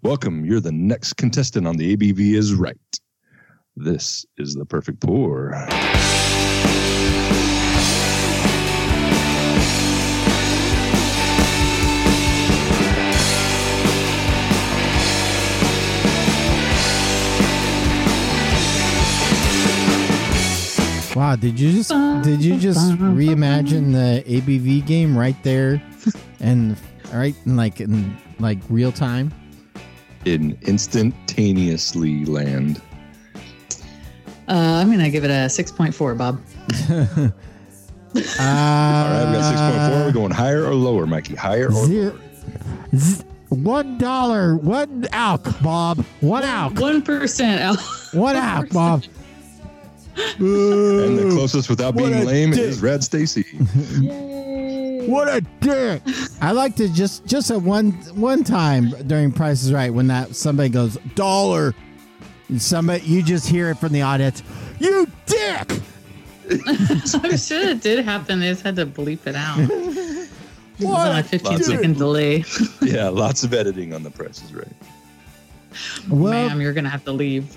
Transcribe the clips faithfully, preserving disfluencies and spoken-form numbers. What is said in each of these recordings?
Welcome. You're the next contestant on the A B V is Right. This is the perfect pour. Wow, did you just did you just reimagine the A B V game right there, and right in like in like real time? In instantaneously land. Uh, I'm gonna give it a six point four, Bob. uh, All right, we got six point four. We're going higher or lower, Mikey? Higher or zero, lower? Z- one dollar, one alc, Bob, one alc, One percent alc. One alc, Bob. And the closest without What being a lame dick. is Rad Stacy. Yay! What a dick! I like to just just at one one time during Price is Right when that somebody goes dollar, and somebody you just hear it from the audience. You dick! I'm sure it did happen. They just had to bleep it out. It was What on a a fifteen Lots of- second delay. Yeah, lots of editing on the Price is Right. Well, Ma'am, you're gonna have to leave.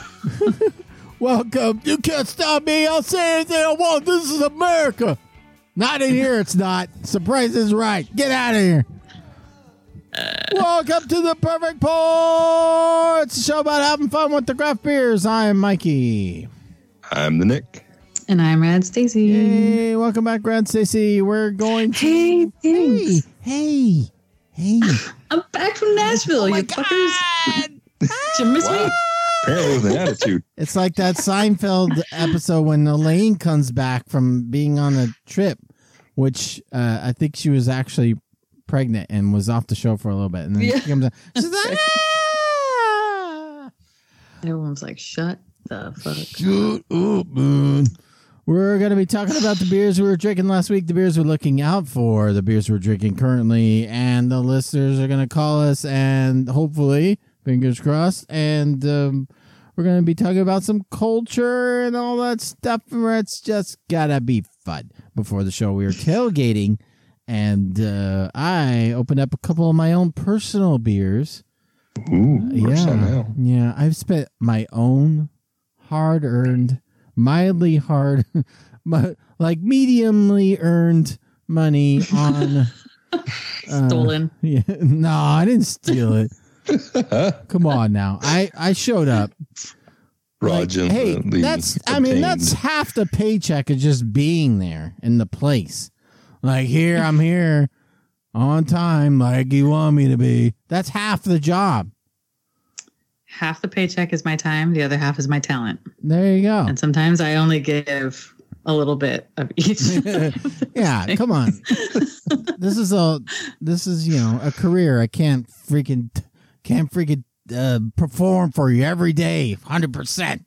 welcome. You can't stop me. I'll say anything I want. This is America. Not in here. It's not. Surprise is Right. Get out of here. Welcome to the Perfect Pour. It's a show about having fun with the craft beers. I'm Mikey. I'm the Nick. And I'm Rad Stacy. Hey, welcome back, Grant Stacy. We're going to. Hey, Hey, thanks. hey, hey. I'm back from Nashville, you fuckers. Did you miss Wow. me? Apparently with an attitude. It's like that Seinfeld episode when Elaine comes back from being on a trip, which uh, I think she was actually pregnant and was off the show for a little bit. And then Yeah. she comes out. She's like, ah! Everyone's like, shut the fuck up. Shut up, man. We're going to be talking about the beers we were drinking last week, the beers we're looking out for, the beers we're drinking currently, and the listeners are going to call us and hopefully, fingers crossed, and um, we're going to be talking about some culture and all that stuff where it's just got to be fun. Before the show, we were tailgating, and uh, I opened up a couple of my own personal beers. Ooh, worse Yeah, on now. yeah. I've spent my own hard-earned, mildly hard, mu- like mediumly earned money on. uh, Stolen. Yeah, no, I didn't steal it. Come on now, I I showed up. Like, hey, Fraudulently that's I mean obtained. that's half the paycheck of just being there in the place. Like here, I'm here on time, like you want me to be. That's half the job. Half the paycheck is my time. The other half is my talent. There you go. And sometimes I only give a little bit of each. Yeah, come on. This is a this is you know a career. I can't freaking can't freaking uh, perform for you every day, hundred percent.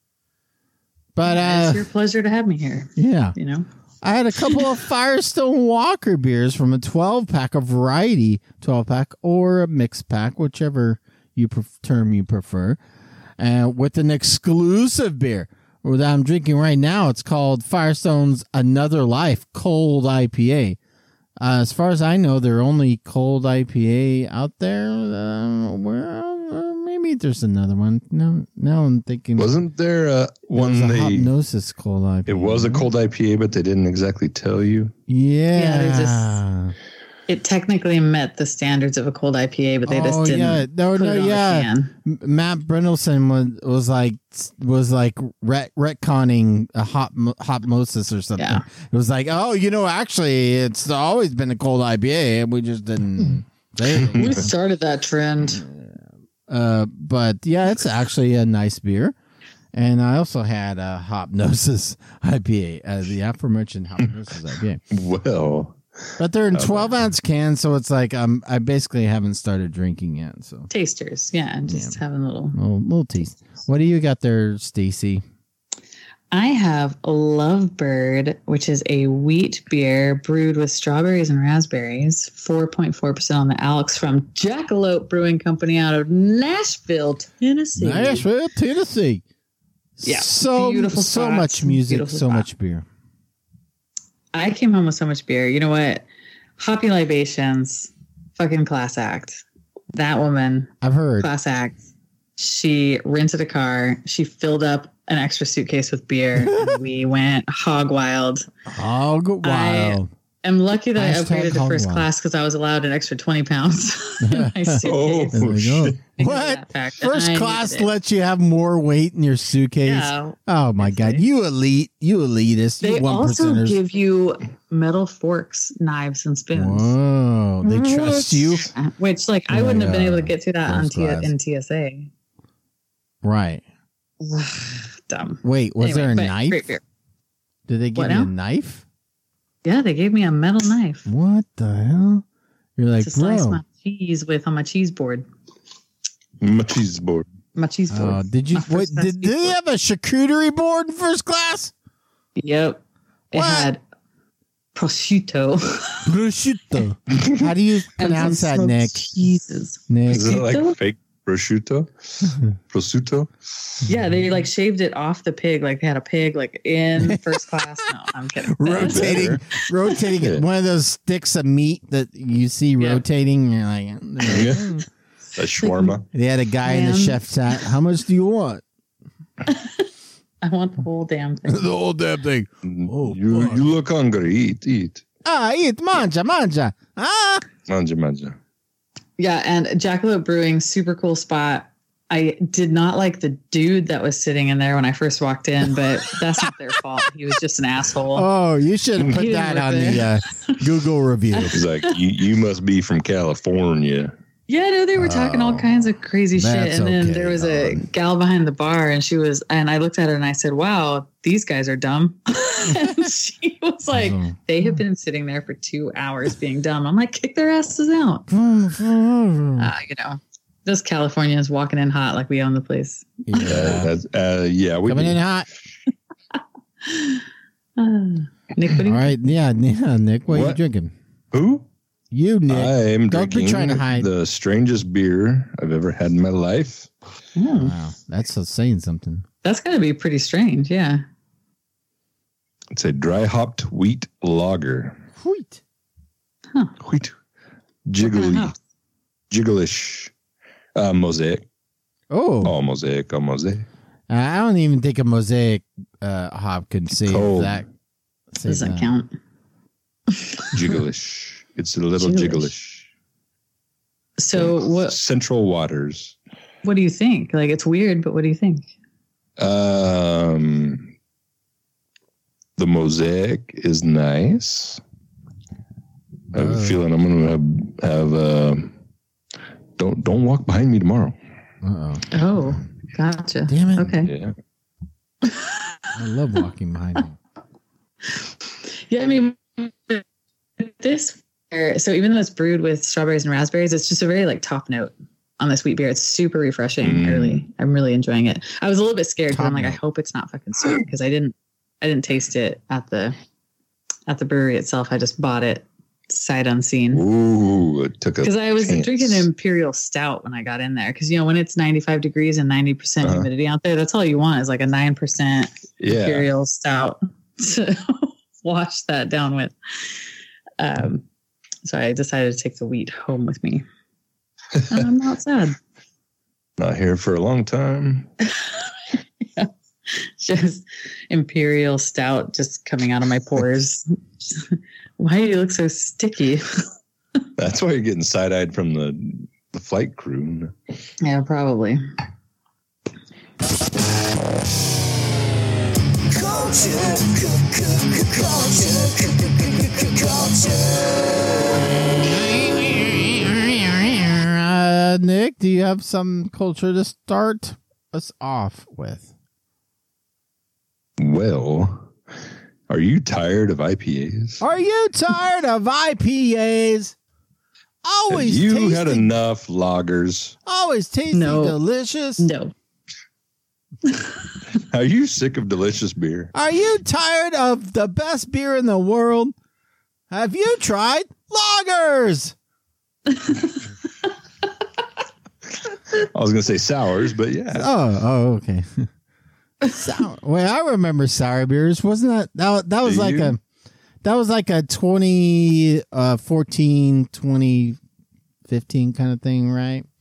But uh, It's your pleasure to have me here. yeah, You know, I had a couple of Firestone Walker beers from a twelve pack, a variety twelve pack, or a mixed pack, whichever you pref- term you prefer, uh, with an exclusive beer that I'm drinking right now. It's called Firestone's Another Life Cold I P A. Uh, as far as I know, they're only cold I P A out there. Uh, well, uh, maybe there's another one. No, now I'm thinking. Wasn't there uh, one There's a they? Hypnosis cold I P A. It was a right? cold I P A, but they didn't exactly tell you. Yeah. Yeah, they're just- it technically met the standards of a cold I P A, but they Oh, just didn't. yeah. No, put no, it on yeah. a can. M- Matt Brindleson was, was like was like ret- retconning a hot hopmosis or something. Yeah. It was like, oh, you know, actually, it's always been a cold I P A, and we just didn't say it. We started that trend. Uh, but yeah, it's actually a nice beer. And I also had a Hopnosis I P A, uh, the aforementioned Hopnosis I P A. Well, But they're in twelve ounce cans, so it's like um, I basically haven't started drinking yet. So Tasters. Yeah, just having a little. little, little taste. What do you got there, Stacy? I have Lovebird, which is a wheat beer brewed with strawberries and raspberries, four point four percent on the Alex from Jackalope Brewing Company out of Nashville, Tennessee. Nashville, Tennessee. Yeah, so beautiful so spot. much music, Beautiful so spot. much beer. I came home with so much beer. You know what? Hoppy Libations, fucking class act. That woman, I've heard. class act. She rented a car. She filled up an extra suitcase with beer. And we went hog wild. Hog wild. I'm lucky that Hashtag I upgraded to hog first wild. class because I was allowed an extra twenty pounds. in my suitcase. Oh, There we go. shit. Into What? that pack, and First I class needed it. lets you have more weight in your suitcase. Yeah. Oh my god, you elite, you elitist, you They one also percenters. give you metal forks, knives, and spoons. Whoa, they trust you, Which, like, I Oh my wouldn't have been God. able to get to that on First T- class. in T S A. right? Dumb. Wait, was Anyway, there a but knife? Great beer. Did they give What you a now? knife? Yeah, they gave me a metal knife What the hell? You're like, to slice bro. my cheese with on my cheese board. My cheese board. My cheese board. Oh, did you? My What, first class did, did they cheese have a charcuterie board in first class? Yep. It What? had prosciutto. Prosciutto. How do you and pronounce some that, smoked Nick? cheeses. Nick. Is it like Prosciutto? fake prosciutto? Prosciutto? Yeah, they like shaved it off the pig. Like they had a pig like in first class. No, I'm kidding. rotating, rotating it. One of those sticks of meat that you see Yeah. rotating. And you're like, Yeah. A shawarma. they had a guy in the Ma'am. chef's hat. How much do you want? I want the whole damn thing. The whole damn thing. Oh, you fuck. you look hungry. Eat, eat. Ah, eat, manja, manja. Ah. Manja, manja. Yeah, and Jackalope Brewing, super cool spot. I did not like the dude that was sitting in there when I first walked in, but that's not their fault. He was just an asshole. Oh, you should have put He that didn't on work the uh, Google review. He's like, you, you must be from California. Yeah, no, they were talking all Oh, kinds of crazy shit. that's And then okay, there was a Helen. gal behind the bar, and she was, and I looked at her and I said, "Wow, these guys are dumb." And she was like, Awesome. "They have been sitting there for two hours being dumb." I'm like, "Kick their asses out." yeah. Uh, you know, those Californians walking in hot like we own the place. Uh, that's- uh, yeah, we Coming do. in hot. Uh, Nick, what do All you right. Yeah, yeah, Nick, what, are you What? drinking? Who? You, Nick. I am Don't be drinking trying to hide. the strangest beer I've ever had in my life. Hmm, Wow, that's uh, saying something. that's going to be pretty strange. Yeah. It's a dry hopped wheat lager. Wheat. Wheat. What kind of Jiggly. hops? Jiggleish. Uh, mosaic. Oh, Oh, mosaic. Oh, mosaic. I don't even think a mosaic uh, hop can save Cold. that. Save Doesn't that. count. Jiggleish. It's a little Jiggleish. jiggleish. So what? Central Waters. What do you think? Like, it's weird, but what do you think? Um, the mosaic is nice. I have a Uh. feeling I'm going to have, have uh, don't don't walk behind me tomorrow. Uh-oh. Oh, gotcha. Damn it. Okay. Yeah. I love walking behind you. Yeah, I mean, this. So even though it's brewed with strawberries and raspberries, it's just a very like top note on this wheat beer. It's super refreshing. Mm. Early, I'm really enjoying it. I was a little bit scared because I'm Top like, I note. hope it's not fucking sweet because I didn't, I didn't taste it at the, at the brewery itself. I just bought it sight unseen. Ooh, it took a Because I was chance. drinking an imperial stout when I got in there. Because you know when it's ninety-five degrees and ninety percent Uh-huh. humidity out there, that's all you want is like a nine percent Yeah. imperial stout to wash that down with. Um, so I decided to take the wheat home with me. And I'm not sad. Not here for a long time. Just imperial stout just coming out of my pores. Why do you look so sticky? That's why you're getting side eyed from the the flight crew. Yeah, probably. Uh, Nick, do you have some culture to start us off with? Well, are you tired of I P As? Are you tired of I P As? Have Always you tasting, had enough loggers? always tasting No. delicious. No. Are you sick of delicious beer? Are you tired of the best beer in the world? Have you tried lagers? I was going to say sours, but yeah. Oh, oh, okay. Sour. Wait, I remember sour beers. Wasn't that that, that was Do like you? a that was like a twenty fourteen, twenty fifteen kind of thing, right?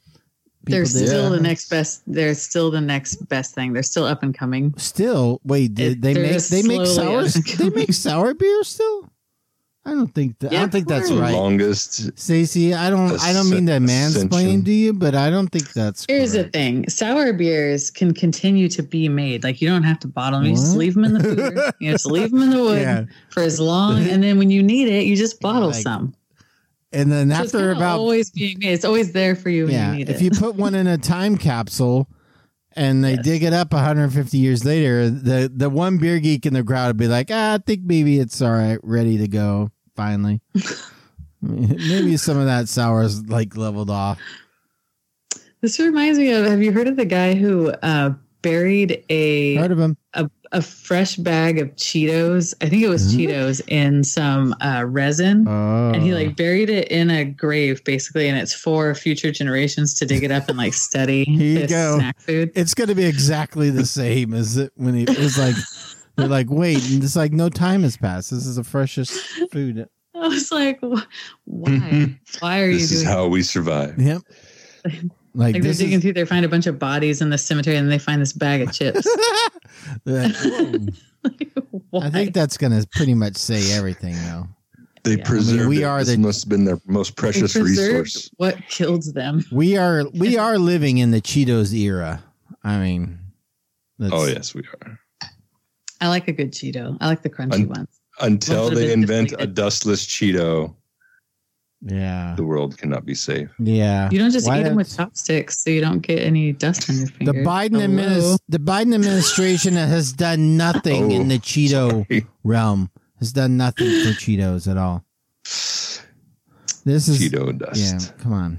They're did. still Yeah. the next best. They're still the next best thing. They're still up and coming. Still, wait, did It- they they're make just they make slowly sour up and they coming. make sour beer still? I don't think that, I Yeah, don't think of that's course. The right. longest. Stacey, I don't I don't mean to Ascension. mansplain to you, but I don't think that's Here's the correct. thing: sour beers can continue to be made. Like you don't have to bottle them. You just What? leave them in the food. You just leave them in the wood Yeah. for as long, and then when you need it, you just bottle Like, some. And then So it's after kinda about always being made. It's always there for you when yeah, you need if it. you put one in a time capsule and they Yes. dig it up one hundred fifty years later, the the one beer geek in the crowd would be like, ah, I think maybe it's all right, ready to go. Finally, maybe some of that sour is like leveled off. This reminds me of. Have you heard of the guy who uh, buried a, Heard of him? a a fresh bag of Cheetos? I think it was Mhm. Cheetos in some uh, resin. Oh, And he like buried it in a grave, basically, and it's for future generations to dig it up and like study Here you this go. snack food. it's going to be exactly the same as it when he was like, they're like, wait, and it's like no time has passed. This is the freshest food. I was like, wh- why? Why are you This is doing? how we survive. Yep. Like, Like they're this digging is, through, they find a bunch of bodies in the cemetery, and they find this bag of chips. they're like, whoa. Why? I think that's going to pretty much say everything, though. They Yeah. preserved I mean, we it. are This the- must have been their most They precious preserved resource. what killed them. We are we are living in the Cheetos era. I mean, that's, Oh yes, we are. I like a good Cheeto. I like the crunchy Un- ones. Until What's a they bit invent a deflated? dustless Cheeto, yeah, the world cannot be safe. yeah. You don't just Why eat them with that's- chopsticks, so you don't get any dust on your The fingers. Biden Hello? adminis- the Biden administration has done nothing Oh, in the Cheeto sorry. realm. Has done nothing for Cheetos at all. This is Cheeto dust. yeah. Come on.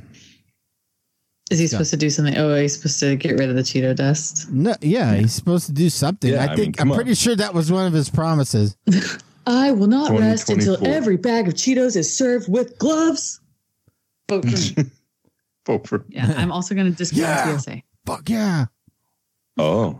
Is he supposed to do something? Oh, he's supposed to get rid of the Cheeto dust. No, yeah, he's supposed to do something. Yeah, I I mean, think come I'm on. pretty sure that was one of his promises. I will not rest until twenty twenty-four. every bag of Cheetos is served with gloves. Vote for me. Vote for- Yeah, I'm also going to discount Yeah. T S A. Fuck yeah. Oh.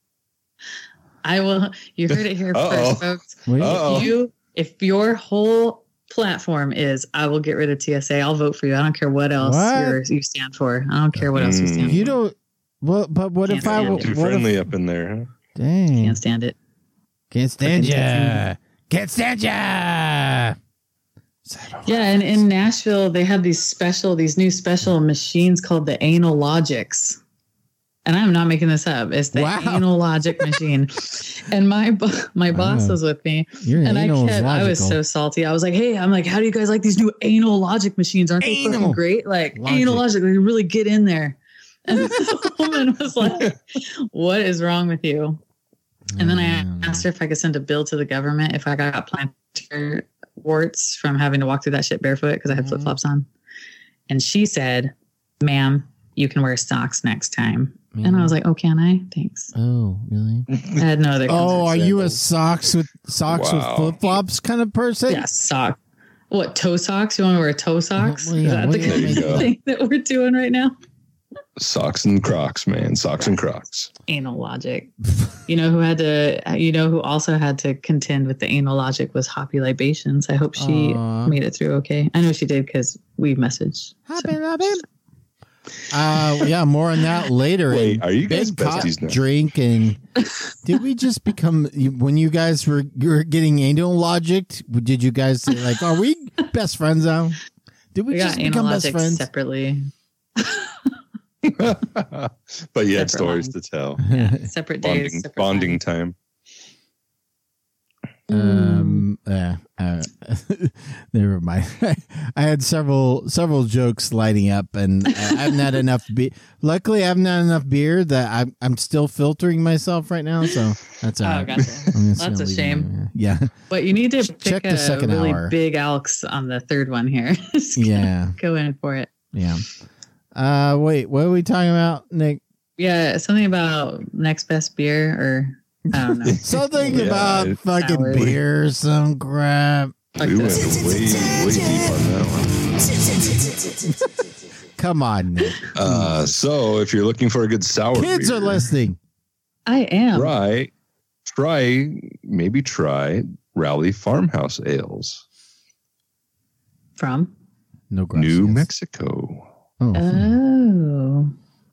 I will. You heard it here Uh-oh. first, folks. Wait, Uh-oh. If you, if your whole platform is, I will get rid of T S A, I'll vote for you. I don't care what else What? You're, you stand for. I don't care what else you stand you for. don't. Well, but what if I? Can't Too What friendly if, up in there. Huh? dang. Can't stand it. Can't stand Fucking ya. Can't stand ya. Yeah, and in Nashville, they have these special, these new special machines called the Anal Logics. And I'm not making this up. It's the Wow. Anal Logic machine. And my bo- my boss Wow. was with me, Your and I anal is kept, I was logical. so salty. I was like, "Hey, I'm like, how do you guys like these new Anal Logic machines? Aren't they Anal fucking great? Like Logic. Anal Logic, they really get in there." And the woman was like, "What is wrong with you?" And then I Mm. asked her if I could send a bill to the government if I got plantar warts from having to walk through that shit barefoot because I had Mhm. flip flops on. And she said, "Ma'am, you can wear socks next time." And I was like, "Oh, can I? Thanks." oh, really? I had no other. Oh, are context. you a socks with socks Wow. with flip flops kind of person? Yeah, sock. What, toe socks? You want to wear toe socks? Well, yeah, Is that what the do you kind mean? of thing that we're doing right now? Socks and Crocs, man. Socks and Crocs. Anal Logic. You know who had to? You know who also had to contend with the Anal Logic was Hoppy Libations. I hope she Aw. made it through okay. I know she did because we messaged. Happy Robin. Uh, yeah, more on that later. Wait, And are you guys Big Cock besties now? Drink and did we just become when you guys were you were getting anal logic? Did you guys say like, are we best friends now? Did we, We just got Anal become best Logic friends? separately. But you had Separate stories lines. to tell. Separate days. Bonding, separate bonding lines. time. Um. Uh, uh, never mind. I had several several jokes lighting up, and I haven't had enough beer. Luckily, I haven't had enough beer that I'm I'm still filtering myself right now. So that's all Oh, right. gotcha. I'm just That's gonna a leave it shame. there. Yeah. But you need to Check pick the a second really hour. big Elks on the third one here. Just Yeah. Go in for it. Yeah. Uh. Wait. What are we talking about, Nick? Yeah, something about next best beer, or I don't know. Something Yeah, about it- fucking Sour. beer, or some crap. Like we went this. way, way deep on that one. Come on, Nick. Uh, so if you're looking for a good sour Kids beer, are listening. I am. try, try, maybe try Rowley Farmhouse Ales, From. No gracias. New Mexico. Oh. Oh.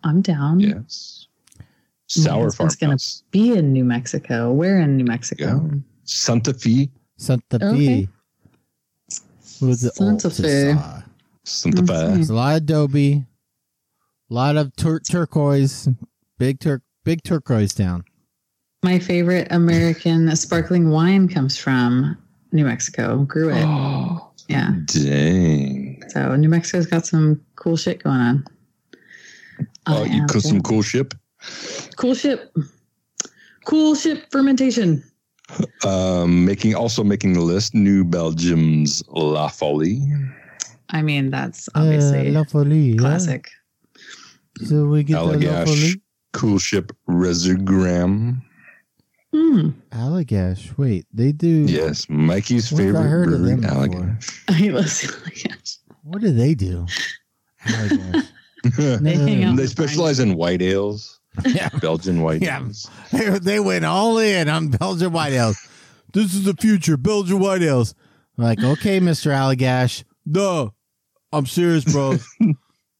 I'm down. Yes. Sour husband's gonna farmhouse. be in New Mexico. Where in New Mexico? Yeah. Santa Fe. Santa Fe. Okay. Who's the Santa old Fe. Santa? Santa Fe. Okay. There's a lot of Adobe, a lot of tur- turquoise, big tur- big turquoise town. My favorite American sparkling wine comes from New Mexico. Grew it. Oh, Yeah. dang. So New Mexico's got some cool shit going on. Oh, I you am cook some down. cool ship. Cool ship. Cool ship fermentation. Um, making also making the list. New Belgium's La Folie. I mean, that's obviously Uh, La Folie, yeah. classic. So we get the La Allagash Folie. Cool Ship Resurgram. Hmm. Allagash. Wait, they do. Yes, Mikey's Where have I favorite heard of brewery, them before? Allagash. I love Allagash. What do they do? Allagash. They hang out. They specialize in white ales, Yeah. Belgian white Yeah. ales. They, they went all in on Belgian white ales. This is the future, Belgian white ales. I'm like, okay, Mister Allagash. Duh. I'm serious, bro. They're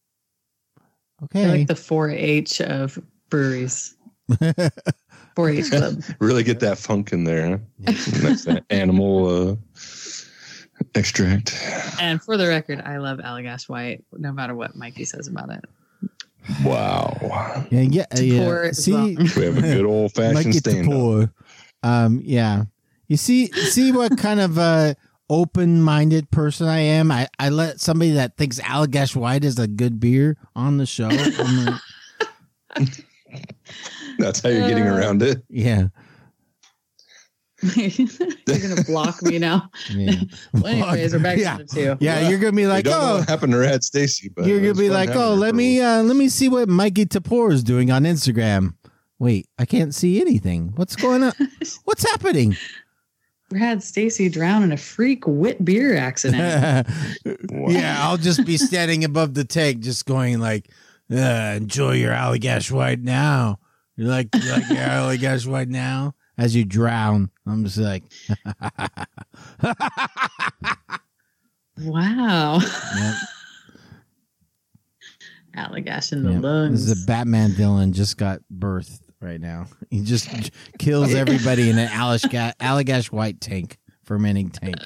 Okay. like the four H of breweries. four H club. Really get that funk in there. Huh? That's that animal uh, extract. And for the record, I love Allagash White, no matter what Mikey says about it. Wow. yeah, yeah, To yeah. pour is See, wrong. We have a good old Might fashioned get to stand up. pour. Um, yeah. You see, see what kind of uh, open-minded person I am. I, I let somebody that thinks Allagash White is a good beer on the show. I'm like, That's how you're getting Uh, around it. yeah, You're going to block me now. yeah. Well, anyways, we're back yeah. to the two. Yeah, you're gonna be like, we don't know oh, what happened to Rad Stacy, but you're it gonna was be fun like, having oh, her let for a me, while. uh, let me see what Mikey Tapor is doing on Instagram. Wait, I can't see anything. What's going on? What's happening? We had Stacy drown in a freak wit beer accident. Wow. Yeah, I'll just be standing above the tank, just going like, uh, "Enjoy your Allagash White now." You like, you like your Allagash White now as you drown. I'm just like, Wow. yep, Allagash in the yep. lungs. This is a Batman villain just got birthed right now. He just j- kills everybody in an Allagash, Allagash White tank, fermenting tank.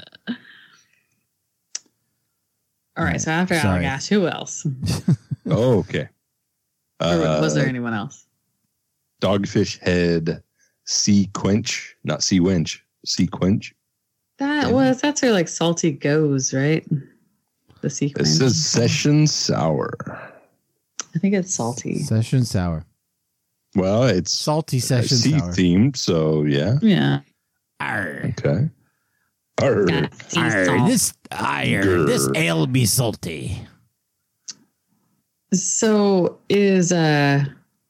All right, so after Sorry. Allagash, who else? Oh, okay. Or was there Uh, anyone else? Dogfish Head Sea Quench, not Sea Winch, Sea Quench. That yeah. was, that's where like salty goes, right? The sequence. It says Session Sour. I think it's salty. Session sour, Well, it's salty session sea sour. themed, so yeah. Yeah. Arr. Okay. Arr. Got sea Arr, salt. this arr, Grr. this ale be salty. So is uh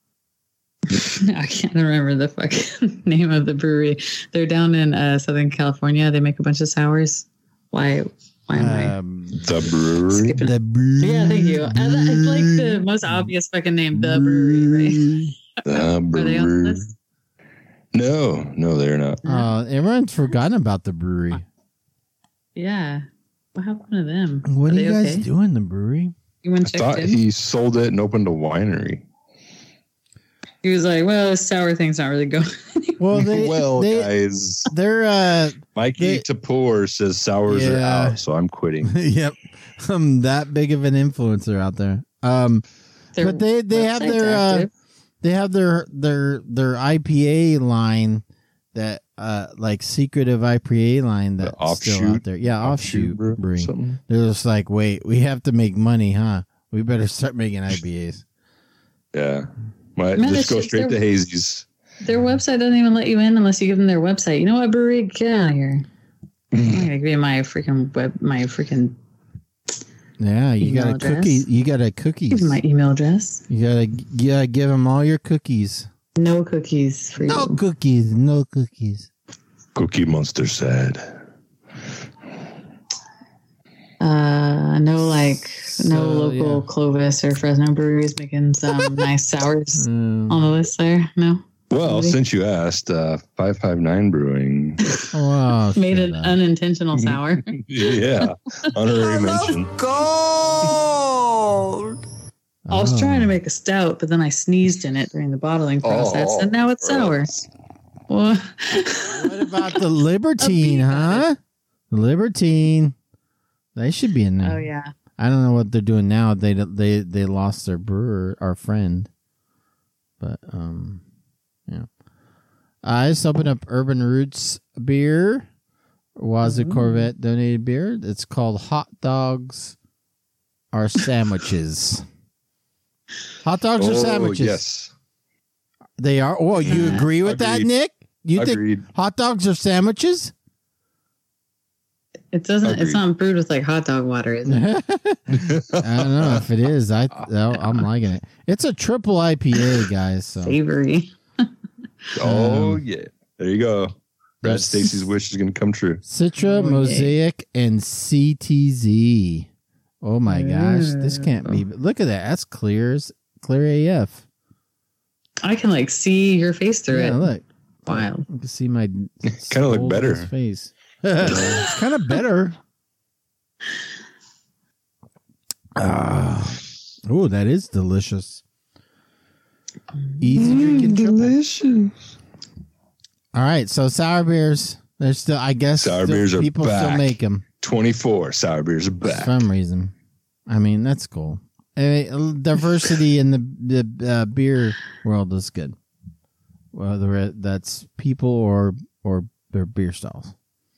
I can't remember the fucking name of the brewery. They're down in uh, Southern California. They make a bunch of sours. Why? Why am I? Um, The brewery. Skipping. the brewery. Yeah, thank you. I, it's like the most obvious fucking name, the brewery, right? The Are they on the brewery. list? No, no, they're not. Uh, everyone's forgotten about the brewery. Yeah. What happened to them? What are are you they guys okay? doing, the brewery? You went I checked thought in? he sold it and opened a winery. He was like, "Well, this sour thing's not really going." Well, they, well, they, guys, they're, uh, Mikey they- Tapor says sours are Yeah. out, so I'm quitting. yep, I'm that big of an influencer out there. Um, Their but they, they have website's their, uh, active. they have their, their, their I P A line that, uh, like secretive I P A line The that's offshoot- still out there. Yeah, offshoot, brew- brewing. something. They're just like, wait, we have to make money, huh? We better start making I P As. Yeah. Might Man, just it's go just straight their- to Hazy's. Their website doesn't even let you in unless you give them their website. You know what, brewery? Get out of here. I'm gonna give you my freaking web, my freaking Yeah, you Email got a address. cookie. You got a give cookies. you my email address. You gotta, you gotta give them all your cookies. No cookies for No you. cookies. No cookies. Cookie Monster said. Uh, no like no So, local yeah. Clovis or Fresno breweries making some nice sours Mm. on the list there. No, Well, Really? since you asked, uh, five five nine Brewing. Oh, made shut an up. unintentional sour. yeah. Honorary mention. Gold. I was Oh. trying to make a stout, but then I sneezed in it during the bottling process, Oh, and now it's sour. gross. Well, What about the Libertine, huh? The Libertine. They should be in there. oh yeah. I don't know what they're doing now. They they they lost their brewer, our friend. But um, yeah. I just opened up Urban Roots beer. Was a Corvette donated beer. It's called Hot Dogs Are Sandwiches. Hot dogs Oh, are sandwiches. yes. They are. Oh, you agree with that, Agreed. Nick? You Agreed. think hot dogs are sandwiches? It doesn't. Agreed. It's not brewed with like hot dog water, is it? I don't know if it is. I I'm liking it. It's a triple I P A, guys. So Savory. Oh, Um, yeah. There you go. Brad Yes. Stacy's wish is going to come true. Citra, Oh, yay. Mosaic, and C T Z. Oh my gosh, this can't be. Look at that. That's clear as clear A F. I can like see your face through Yeah, it. look. Wild. You can see my Kinda look swollen better. face. It's kind of better. Ah. Oh, that is delicious. Easy drinking triple. Delicious. All right, so sour beers. There's still, I guess, Sour still- beers are people still back. make them twenty-four sour beers are for back. some reason. I mean, that's cool. I mean, diversity in the the uh, beer world is good. Whether it, that's people or or their beer styles.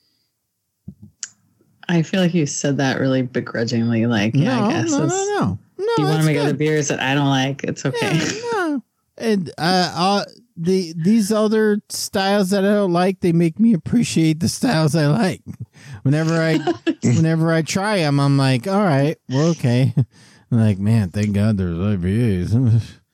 I feel like you said that really begrudgingly. Like, yeah, no, I guess. no, no, It's- no, no. If you want that's to make good. other beers that I don't like, it's okay. Yeah, no. And uh, uh, the these other styles that I don't like, they make me appreciate the styles I like. Whenever I, whenever I try them, I'm like, all right, well, okay. I'm like, man, thank God there's I P As.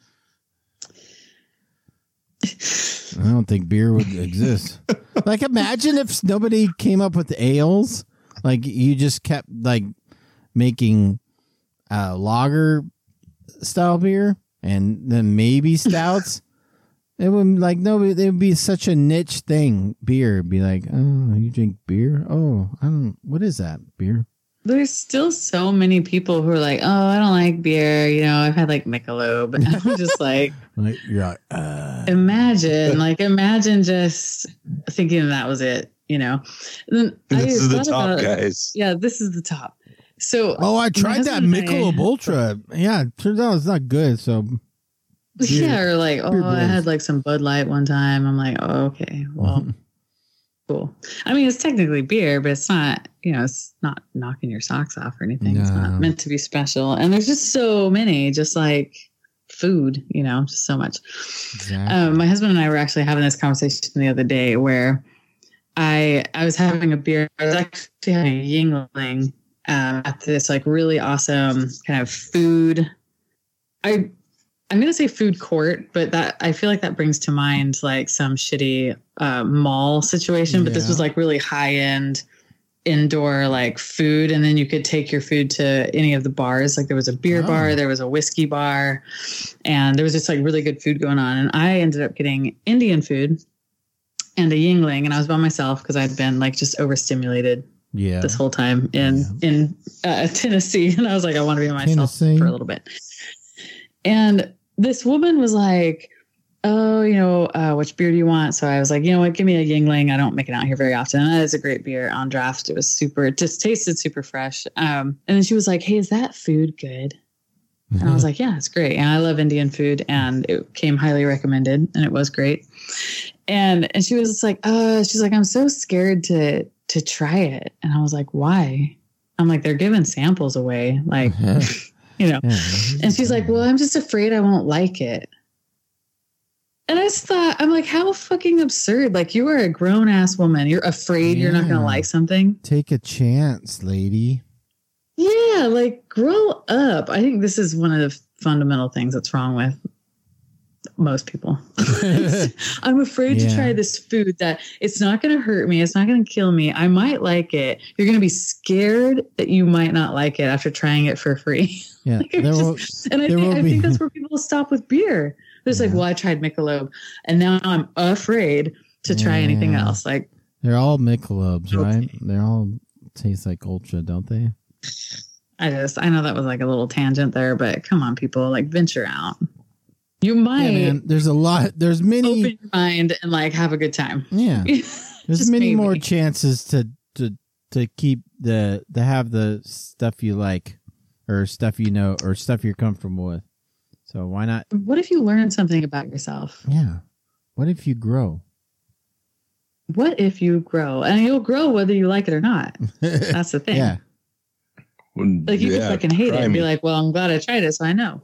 I don't think beer would exist. Like, imagine if nobody came up with ales. Like, you just kept like making uh, lager style beer and then maybe stouts. It would like nobody. It would be such a niche thing. Beer It'd be like, oh, you drink beer? Oh, I don't. What is that beer? There's still so many people who are like, oh, I don't like beer. You know, I've had like Michelob. And I'm just like, Like you're like, uh, imagine, like, imagine just thinking that was it, you know? And then I This is the thought top, about- guys. Yeah, this is the top. So, oh, I tried that husband and I- Michelob Ultra. Yeah, it turns out it's not good. So beer- yeah, or like, oh, beer I bros. had like some Bud Light one time. I'm like, oh, okay, well, cool. I mean, it's technically beer, but it's not, you know, it's not knocking your socks off or anything. It's No. not meant to be special. And there's just so many, just like food, you know, just so much. exactly. Um, my husband and I were actually having this conversation the other day where I I was having a beer. I was actually having a Yingling um, at this like really awesome kind of food. I I'm gonna say food court, but that I feel like that brings to mind like some shitty uh, mall situation. But this Yeah. was like really high end indoor like food, and then you could take your food to any of the bars. Like there was a beer Oh. bar, there was a whiskey bar, and there was just like really good food going on. And I ended up getting Indian food and a Yingling, and I was by myself because I'd been like just overstimulated yeah. this whole time in in uh, Tennessee, and I was like, I want to be myself Tennessee. for a little bit. And this woman was like, "Oh, you know, uh, which beer do you want?" So I was like, "You know what? Give me a Yingling. I don't make it out here very often. And that is a great beer on draft. It was super. It just tasted super fresh." Um, and then she was like, "Hey, is that food good?" And I was like, "Yeah, it's great. And I love Indian food, and it came highly recommended, and it was great." And and she was just like, "Uh, she's like, I'm so scared to to try it." And I was like, "Why?" I'm like, "They're giving samples away, like, you know." Yeah. And she's like, "Well, I'm just afraid I won't like it." And I just thought, I'm like, how fucking absurd. Like, you are a grown ass woman. You're afraid you're not going Yeah. to like something. Take a chance, lady. Yeah, like, grow up. I think this is one of the fundamental things that's wrong with most people. I'm afraid Yeah. to try this food that it's not going to hurt me. It's not going to kill me. I might like it. You're going to be scared that you might not like it after trying it for free. Yeah. Like, it There was will, just- and I there think, will I be- think that's where people stop with beer. It's like, Yeah. well, I tried Michelob, and now I'm afraid to try anything Yeah. else. Like, they're all Michelobs, Okay. right? They all taste like Ultra, don't they? I just, I know that was like a little tangent there, but come on, people, like venture out. You might Yeah, man, there's a lot. There's many. open your mind and like have a good time. Yeah, there's Just many maybe. more chances to to to keep the to have the stuff you like, or stuff you know, or stuff you're comfortable with. So why not? What if you learn something about yourself? Yeah. What if you grow? What if you grow? And you'll grow whether you like it or not. That's the thing. Yeah. Like you Yeah, can fucking hate it try and be me. like, well, I'm glad I tried it, so I know.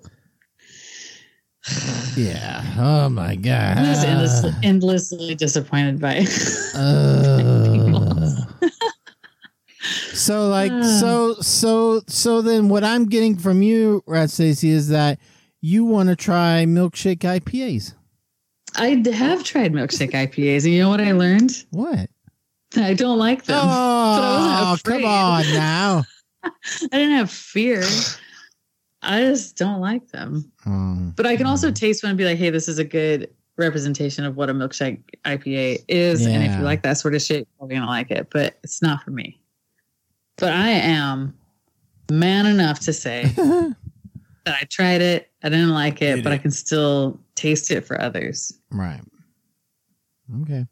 Yeah. Oh my god. I'm just endlessly, endlessly disappointed by Uh, so like Uh. so so so then what I'm getting from you, Rat Stacy, is that you want to try milkshake I P As. I d- have tried milkshake I P As, and you know what I learned? What? I don't like them. Oh, wasn't come afraid. on now. I didn't have fear. I just don't like them. Um, But I can also taste one and be like, hey, this is a good representation of what a milkshake I P A is. And if Yeah. you like that sort of shit, you're probably going to like it. But it's not for me. But I am man enough to say that I tried it. I didn't like it, Did but it. I can still taste it for others. right. Okay.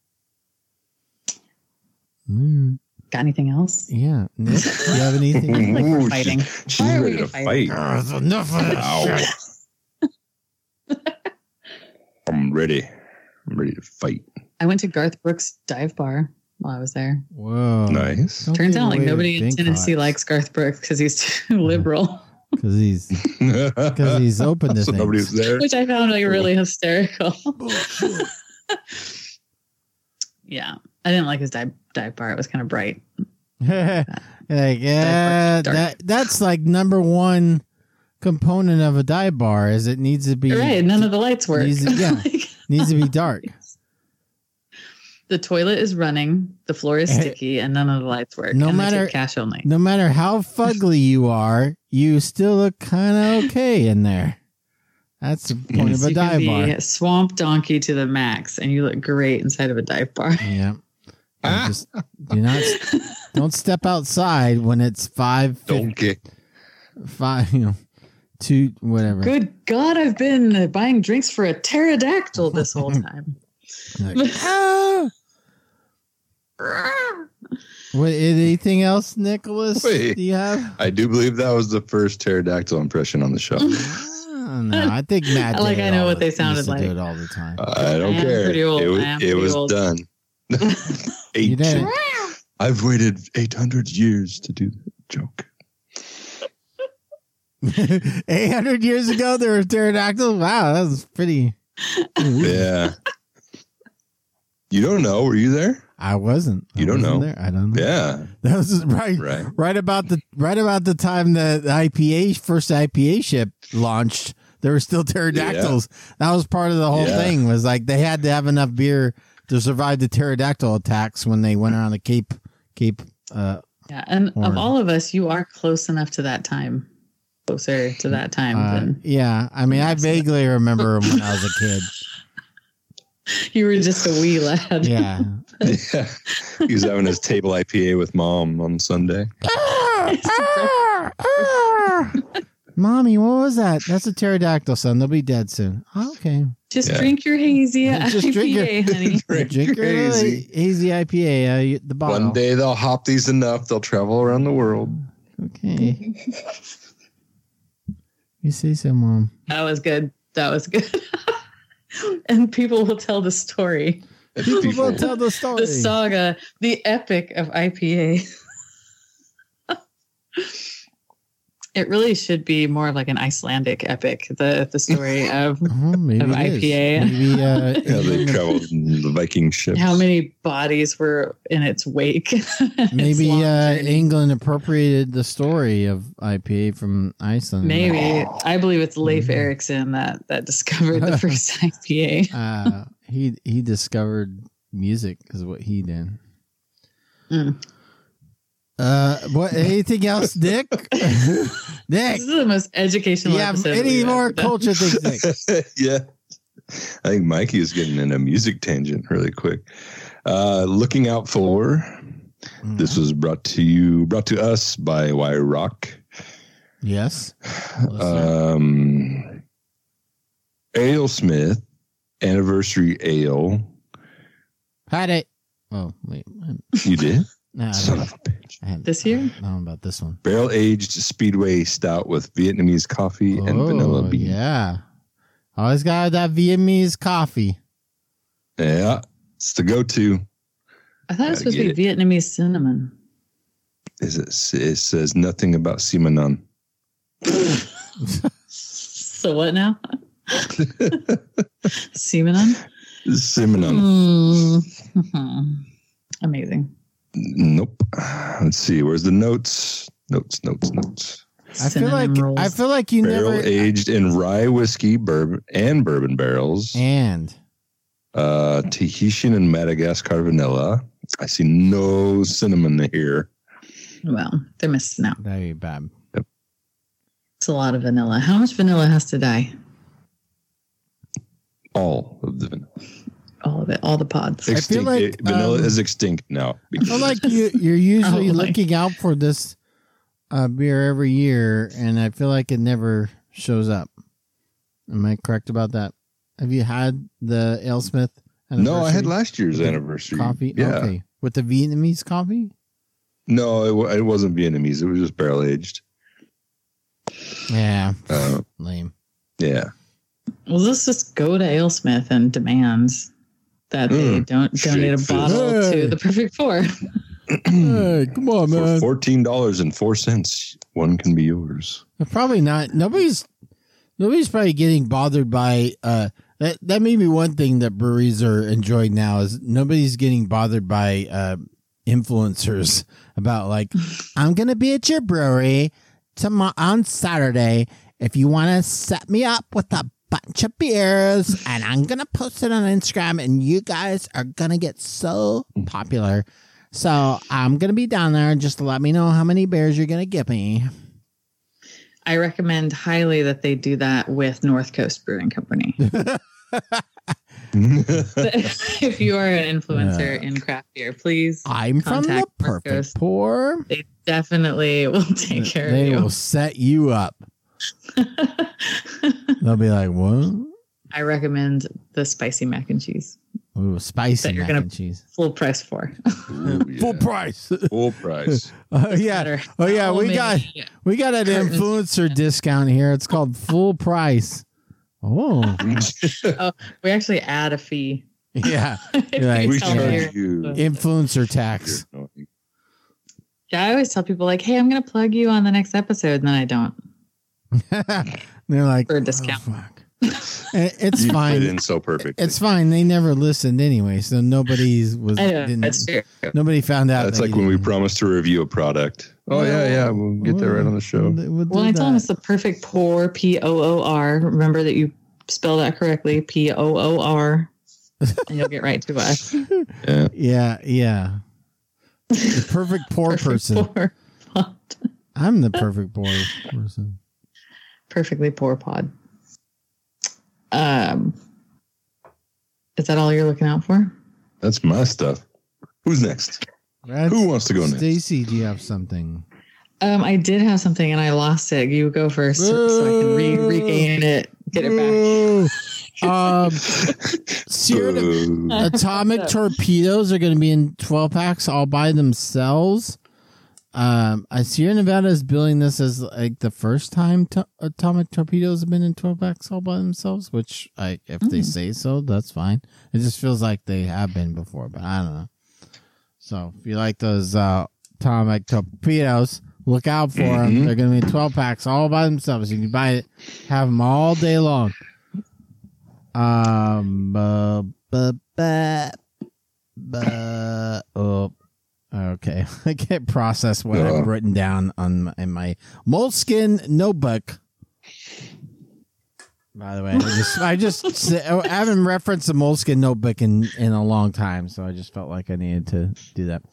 Mm, Got anything else? yeah. Nick, do you have anything? Like we're Ooh, fighting. she- She's Why are ready we to fighting? fight. Oh, it's enough of Ow. I'm ready. I'm ready to fight. I went to Garth Brooks Dive Bar while I was there. Whoa. Nice. Don't Turns give out like away nobody your in big Tennessee cots. likes Garth Brooks because he's too liberal, Because he's because he's open to so nobody was things. there. which I found like really hysterical. Yeah, I didn't like his dive, dive bar. It was kind of bright. like, yeah, dark. that that's like number one component of a dive bar is it needs to be Right, none of the lights work. Needs to- yeah. Like, needs to be dark. the toilet is running, the floor is sticky, and none of the lights work. No and they matter- take cash only. No matter how fugly you are, you still look kind of okay in there. That's the point of a you dive can be bar. a swamp donkey to the max, and you look great inside of a dive bar. Yeah. And just do not don't step outside when it's five Don't get. five you know two whatever. Good God, I've been buying drinks for a pterodactyl this whole time. Like, ah! What anything else, Nicholas? Wait. Do you have? I do believe that was the first pterodactyl impression on the show. Oh, no, I think Matt. Like, did it I know all what they the- sounded used to like. Do it all the time. I don't I am care. pretty old. It was, I am it pretty was old. done. You did Ancient. it. I've waited eight hundred years to do the joke. Eight hundred years ago, there were pterodactyls. Wow, that was pretty. Yeah. You don't know. Were you there? I wasn't. I You don't wasn't know. There. I don't know. Yeah. That was right, Right. right about the right about the time the I P A first I P A ship launched. There were still pterodactyls. That was part of the whole Yeah. thing. Was like they had to have enough beer to survive the pterodactyl attacks when they went around the Cape Cape. Uh, Yeah, and Or- of all of us, you are close enough to that time, closer to that time uh, than yeah, I mean, I vaguely remember when I was a kid. you were just a wee lad. Yeah. Yeah. He was having his table I P A with mom on Sunday. Mommy, what was that? That's a pterodactyl, son. They'll be dead soon. Oh, okay. Just Yeah. drink your hazy Just drink your- I P A, honey. Drink Drink your little crazy. hazy I P A, uh, you- the bottle. One day they'll hop these enough, they'll travel around the world. Okay. You say so, Mom. That was good. That was good. And people will tell the story, People People- will tell the story. the saga, the epic of I P A. It really should be more of like an Icelandic epic, the the story of Oh, maybe of it is. I P A. Maybe, uh, Yeah, they England- traveled in the Viking ships. how many bodies were in its wake. Its maybe long uh, journey. England appropriated the story of I P A from Iceland. Maybe. I believe it's Leif Mhm. Erikson that that discovered the first I P A. Uh, he he discovered music is what he did. Mm. Uh, what? Anything else, Nick? Nick, This is the most educational yeah. episode. Any we've more ever done. culture things? Nick? Yeah. I think Mikey is getting in a music tangent really quick. Uh, looking out for. This was brought to you, brought to us by Wire Rock. Yes. Um, AleSmith Anniversary Ale. Had it. Oh, wait. You did? Nah, Son of a bitch. I had, This year? I don't know about this one. Barrel aged Speedway Stout with Vietnamese coffee and Oh, vanilla bean. Yeah. Always got have that Vietnamese coffee. Yeah, it's the go-to. I thought it was Gotta supposed to get be Vietnamese cinnamon. Is it? It says nothing about Simonon. So what now? Semenon? Simonon. Mm. Amazing. Nope. Let's see. Where's the notes? Notes. Notes. Notes. I feel like Cinnamon rolls. I feel like you Barrel never aged in rye whiskey, bourbon, and bourbon barrels. and Uh, Tahitian and Madagascar vanilla. I see no cinnamon here. Well, they're missing out. that'd be bad. It's a lot of vanilla. How much vanilla has to die? All of the vanilla. All of it. All the pods. feel Extinct. like, It- vanilla um, is extinct now. I feel like you, you're usually Oh, my. looking out for this uh, beer every year, and I feel like it never shows up. Am I correct about that? Have you had the AleSmith? No, I had anniversary last year's with the anniversary coffee. Yeah. Okay, with the Vietnamese coffee. No, it, wa- it wasn't Vietnamese. It was just barrel aged. Yeah, Uh, lame. yeah. Well, let's just go to AleSmith and demand that they Mm, don't donate a straight bottle food. to the Perfect Four. Hey, come on, For man. fourteen dollars and four cents, one can be yours. Probably not. Nobody's nobody's probably getting bothered by uh that. That may be one thing that breweries are enjoying now is nobody's getting bothered by uh influencers about like I'm gonna be at your brewery tomorrow on Saturday if you want to set me up with a bunch of beers and I'm gonna post it on Instagram and you guys are gonna get so popular. So I'm gonna be down there. Just let me know how many beers you're gonna give me. I recommend highly that they do that with North Coast Brewing Company. If you are an influencer Yeah. in craft beer, please. I'm from the Contact North perfect Coast. pour. They definitely will take care They of you. will set you up. They'll be like, "What? I recommend the spicy mac and cheese. Ooh, spicy That you're mac gonna- and cheese, Full price for. Ooh, yeah. full price." Full price. Oh yeah, Matter oh yeah. how We many got we got an Curtains. influencer discount here. It's called full price. Oh We actually add a fee. yeah, If You're like, you we tell me charge you. you're- influencer tax. Yeah, I always tell people like, "Hey, I'm going to plug you on the next episode," and then I don't They're like, for a discount. "Oh, fuck." It- It's You fit fine. in so perfect. It's fine. They never listened anyway, so nobody's was I know, didn't, that's true. nobody found out. That's that like you when we didn't. promised to review a product. Oh yeah, yeah, we'll get that right on the show. We'll, do Well, I told them that. it's the Perfect Pour, P O O R. Remember that you spell that correctly, P O O R, and you'll get right to us. Yeah. Yeah, yeah. The perfect poor Perfect person. Pour pod. I'm the perfect poor person. Perfectly Pour pod. Um, is that all you're looking out for? That's my stuff. Who's next? Who wants to go next? Stacy, do you have something? Um, I did have something and I lost it. You go first so, so I can re- regain it, get it back. um, Sierra Boo. Atomic Torpedoes are going to be in twelve packs all by themselves. Um, I Sierra Nevada is billing this as like the first time to- Atomic Torpedoes have been in twelve packs all by themselves, which I, if they Mm. say so, that's fine. It just feels like they have been before, but I don't know. So if you like those uh, Atomic Torpedoes, look out for them. Mhm. They're going to be in twelve packs all by themselves. You can buy it, have them all day long. Um, uh, bu- bu- bu- oh, okay. I can't process what Uh. I've written down on my, in my Moleskine notebook. By the way, I just I just I haven't referenced the Moleskine notebook in in a long time, so I just felt like I needed to do that.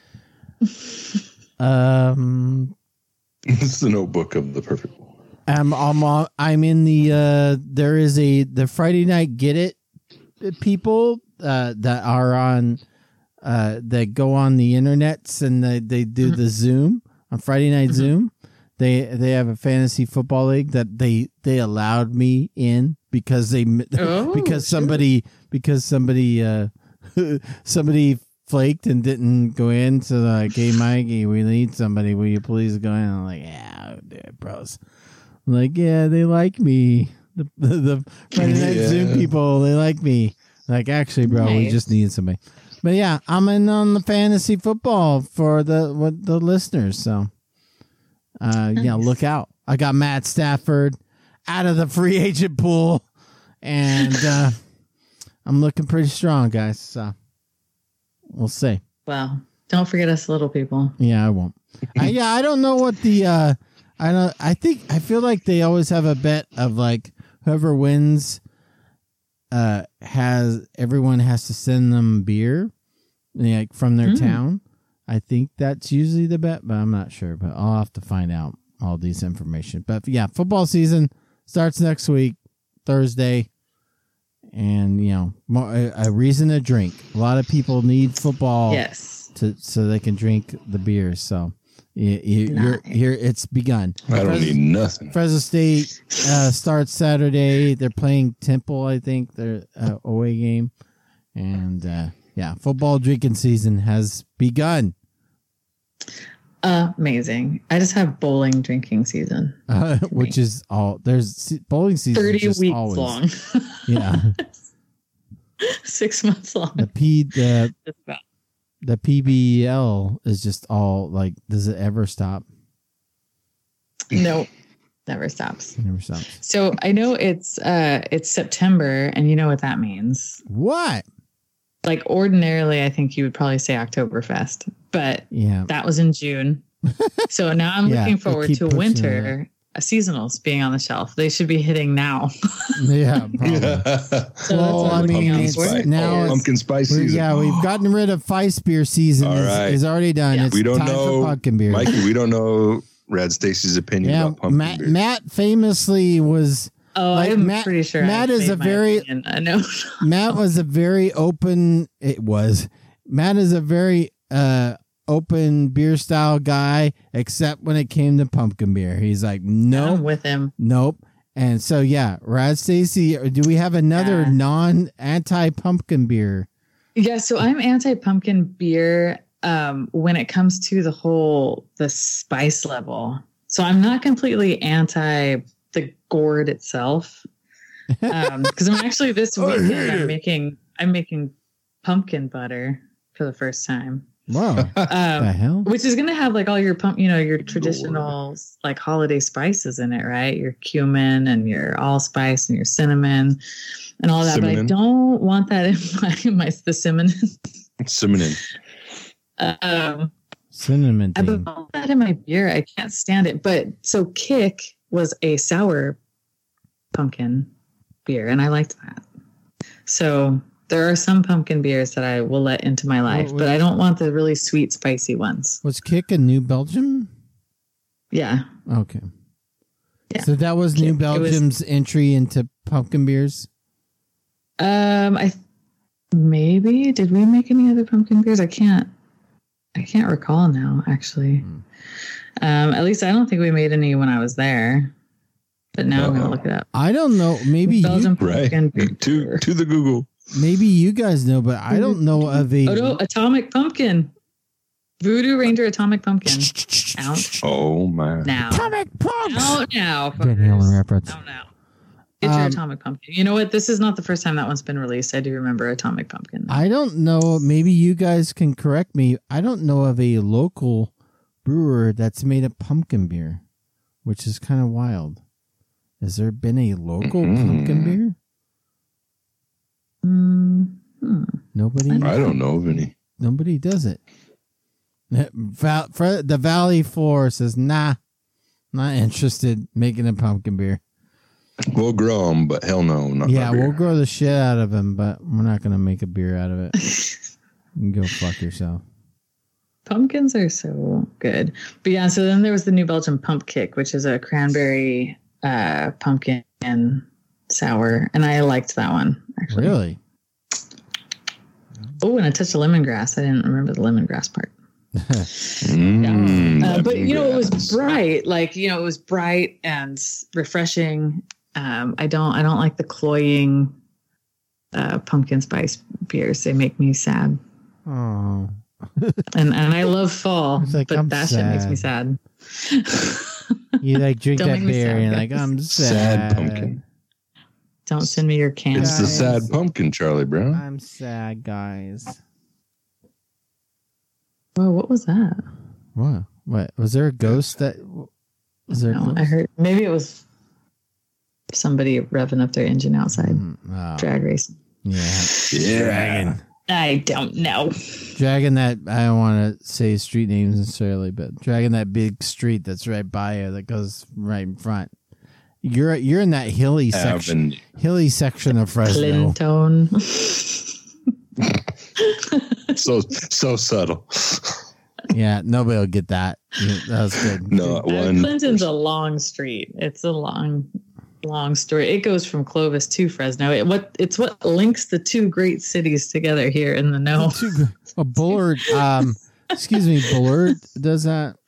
Um, It's the notebook of the perfect. I'm I'm on- I'm in the uh there is a the Friday night Get It people uh that are on uh that go on the internets and they, they do the Zoom on Friday night Mhm. Zoom. they they have a fantasy football league that they they allowed me in because they Oh, because sure. somebody because somebody uh somebody flaked and didn't go in. So they're like, hey Mikey, we need somebody. Will you please go in? I'm like, yeah, I'll do it, bros. I'm like, yeah, they like me. The the, the Friday Night Yeah. Zoom people, they like me. Like, actually, bro, we Nice. just need somebody. But yeah, I'm in on the fantasy football for the what the listeners. So, uh, yeah, Nice. look out. I got Matt Stafford out of the free agent pool, and uh, I'm looking pretty strong, guys. So we'll see. Well, don't forget us little people. Yeah, I won't. I, yeah, I don't know what the. Uh, I don't. I think I feel like they always have a bet of like whoever wins. Uh, has everyone has to send them beer, like from their Mm. town. I think that's usually the bet, but I'm not sure. But I'll have to find out all these information. But yeah, football season starts next week, Thursday, and you know, more, a, a reason to drink. A lot of people need football Yes. to so they can drink the beers. So you, you, you're Nice. here. It's begun. I don't Fres- need nothing. Fresno State uh, starts Saturday. They're playing Temple, I think, their uh, away game. And uh, yeah, football drinking season has begun. Amazing. I just have bowling drinking season. Uh, which is all there's se- bowling season. thirty just weeks always, long. Yeah, Six months long. the P the Just about. the P B L is just all like. Does it ever stop? No, never stops. It never stops. So I know it's uh it's September, and you know what that means. What? Like ordinarily, I think you would probably say Oktoberfest, but Yeah. that was in June. So now I'm Yeah, looking they forward keep to pushing winter uh, seasonals being on the shelf. They should be hitting now. Yeah. Probably. Yeah. So Well, that's what I I'm mean, looking out it's for. now- is- pumpkin spice We're- season. yeah, we've gotten rid of Feist beer season. All is, right. is already done. Yeah. It's We don't time know, for pumpkin beer. Mikey, we don't know Rad Stacy's opinion Yeah, about pumpkin Matt, beer. Matt famously was Oh, like, I'm Matt- pretty sure. Matt I've is made a my very- opinion. I know. Matt was a very open. It was Matt is a very uh open beer style guy, except when it came to pumpkin beer. He's like, I'm nope, with him. nope. And so yeah, Rad Stacy, do we have another Yeah. non anti pumpkin beer? Yeah, so I'm anti pumpkin beer um, when it comes to the whole the spice level. So I'm not completely anti the gourd itself, because I'm actually this I weekend hate it. I'm making I'm making pumpkin butter for the first time, Wow, the um, hell? which is going to have like all your pump, you know, your traditional like holiday spices in it, right? Your cumin and your allspice and your cinnamon and all that. Cinnamon. But I don't want that in my my the cinnamon. Cinnamon. um, Cinnamon I thing. put that in my beer. I can't stand it. But so Kick was a sour pumpkin beer, and I liked that. So there are some pumpkin beers that I will let into my life, What- but I don't want the really sweet, spicy ones. Was Kick in New Belgium? Yeah. Okay. Yeah. So that was New Kick, it was- Belgium's entry into pumpkin beers. Um, I maybe did we make any other pumpkin beers? I can't. I can't recall now. Actually, Hmm. um, at least I don't think we made any when I was there. But now I'm Uh-oh. gonna look it up. I don't know. Maybe you, Belgian Right. pumpkin beer. To to the Google. maybe you guys know, but I don't know of a. Oh no, Atomic Pumpkin. Voodoo Ranger Atomic Pumpkin. Out Oh my. now. Atomic Punks. Out now. Van Halen fuckers. reference. Out now. Get your Um, Atomic Pumpkin. You know what? This is not the first time that one's been released. I do remember Atomic Pumpkin. I don't know. Maybe you guys can correct me. I don't know of a local brewer that's made a pumpkin beer, which is kind of wild. Has there been a local Mhm. pumpkin beer? Mm, hmm. Nobody. I don't know of any. Nobody does it. Val, Fre- the Valley Four says, "Nah, not interested making a pumpkin beer." We'll grow them, but hell no. Not Yeah, my beer. we'll grow the shit out of them, but we're not gonna make a beer out of it. You can go fuck yourself. Pumpkins are so good. But yeah, so then there was the New Belgium Pump Kick, which is a cranberry uh, pumpkin sour. And I liked that one, actually. Really? Oh, and a touch of lemongrass. I didn't remember the lemongrass part. Mm, uh, but you know, it was lemongrass. bright. Like you know, it was bright and refreshing. Um, I don't, I don't like the cloying uh, pumpkin spice beers. They make me sad. Oh. And and I love fall, It's like, but I'm that shit makes me sad. You like drink Don't that make me beer sad, and you're guys. like, I'm sad. Sad pumpkin. Don't send me your cans. It's the Guys. sad pumpkin, Charlie Brown. I'm sad, guys. Whoa, what was that? What? What? Was there a ghost that was there? a No, ghost? I heard maybe it was somebody revving up their engine outside. Mm, oh, Drag racing. yeah. Yeah. Dragon. I don't know. Dragging that, I don't want to say street names necessarily, but dragging that big street that's right by you that goes right in front. You're you're in that hilly section, Avenue. hilly section of Fresno. Clinton. So so subtle. Yeah, nobody will get that. Yeah, that was good. No, Uh, one. Clinton's a long street. It's a long, long story. It goes from Clovis to Fresno. It what it's what links the two great cities together here in the know. Too good. A Bullard, um, excuse me, Bullard does that.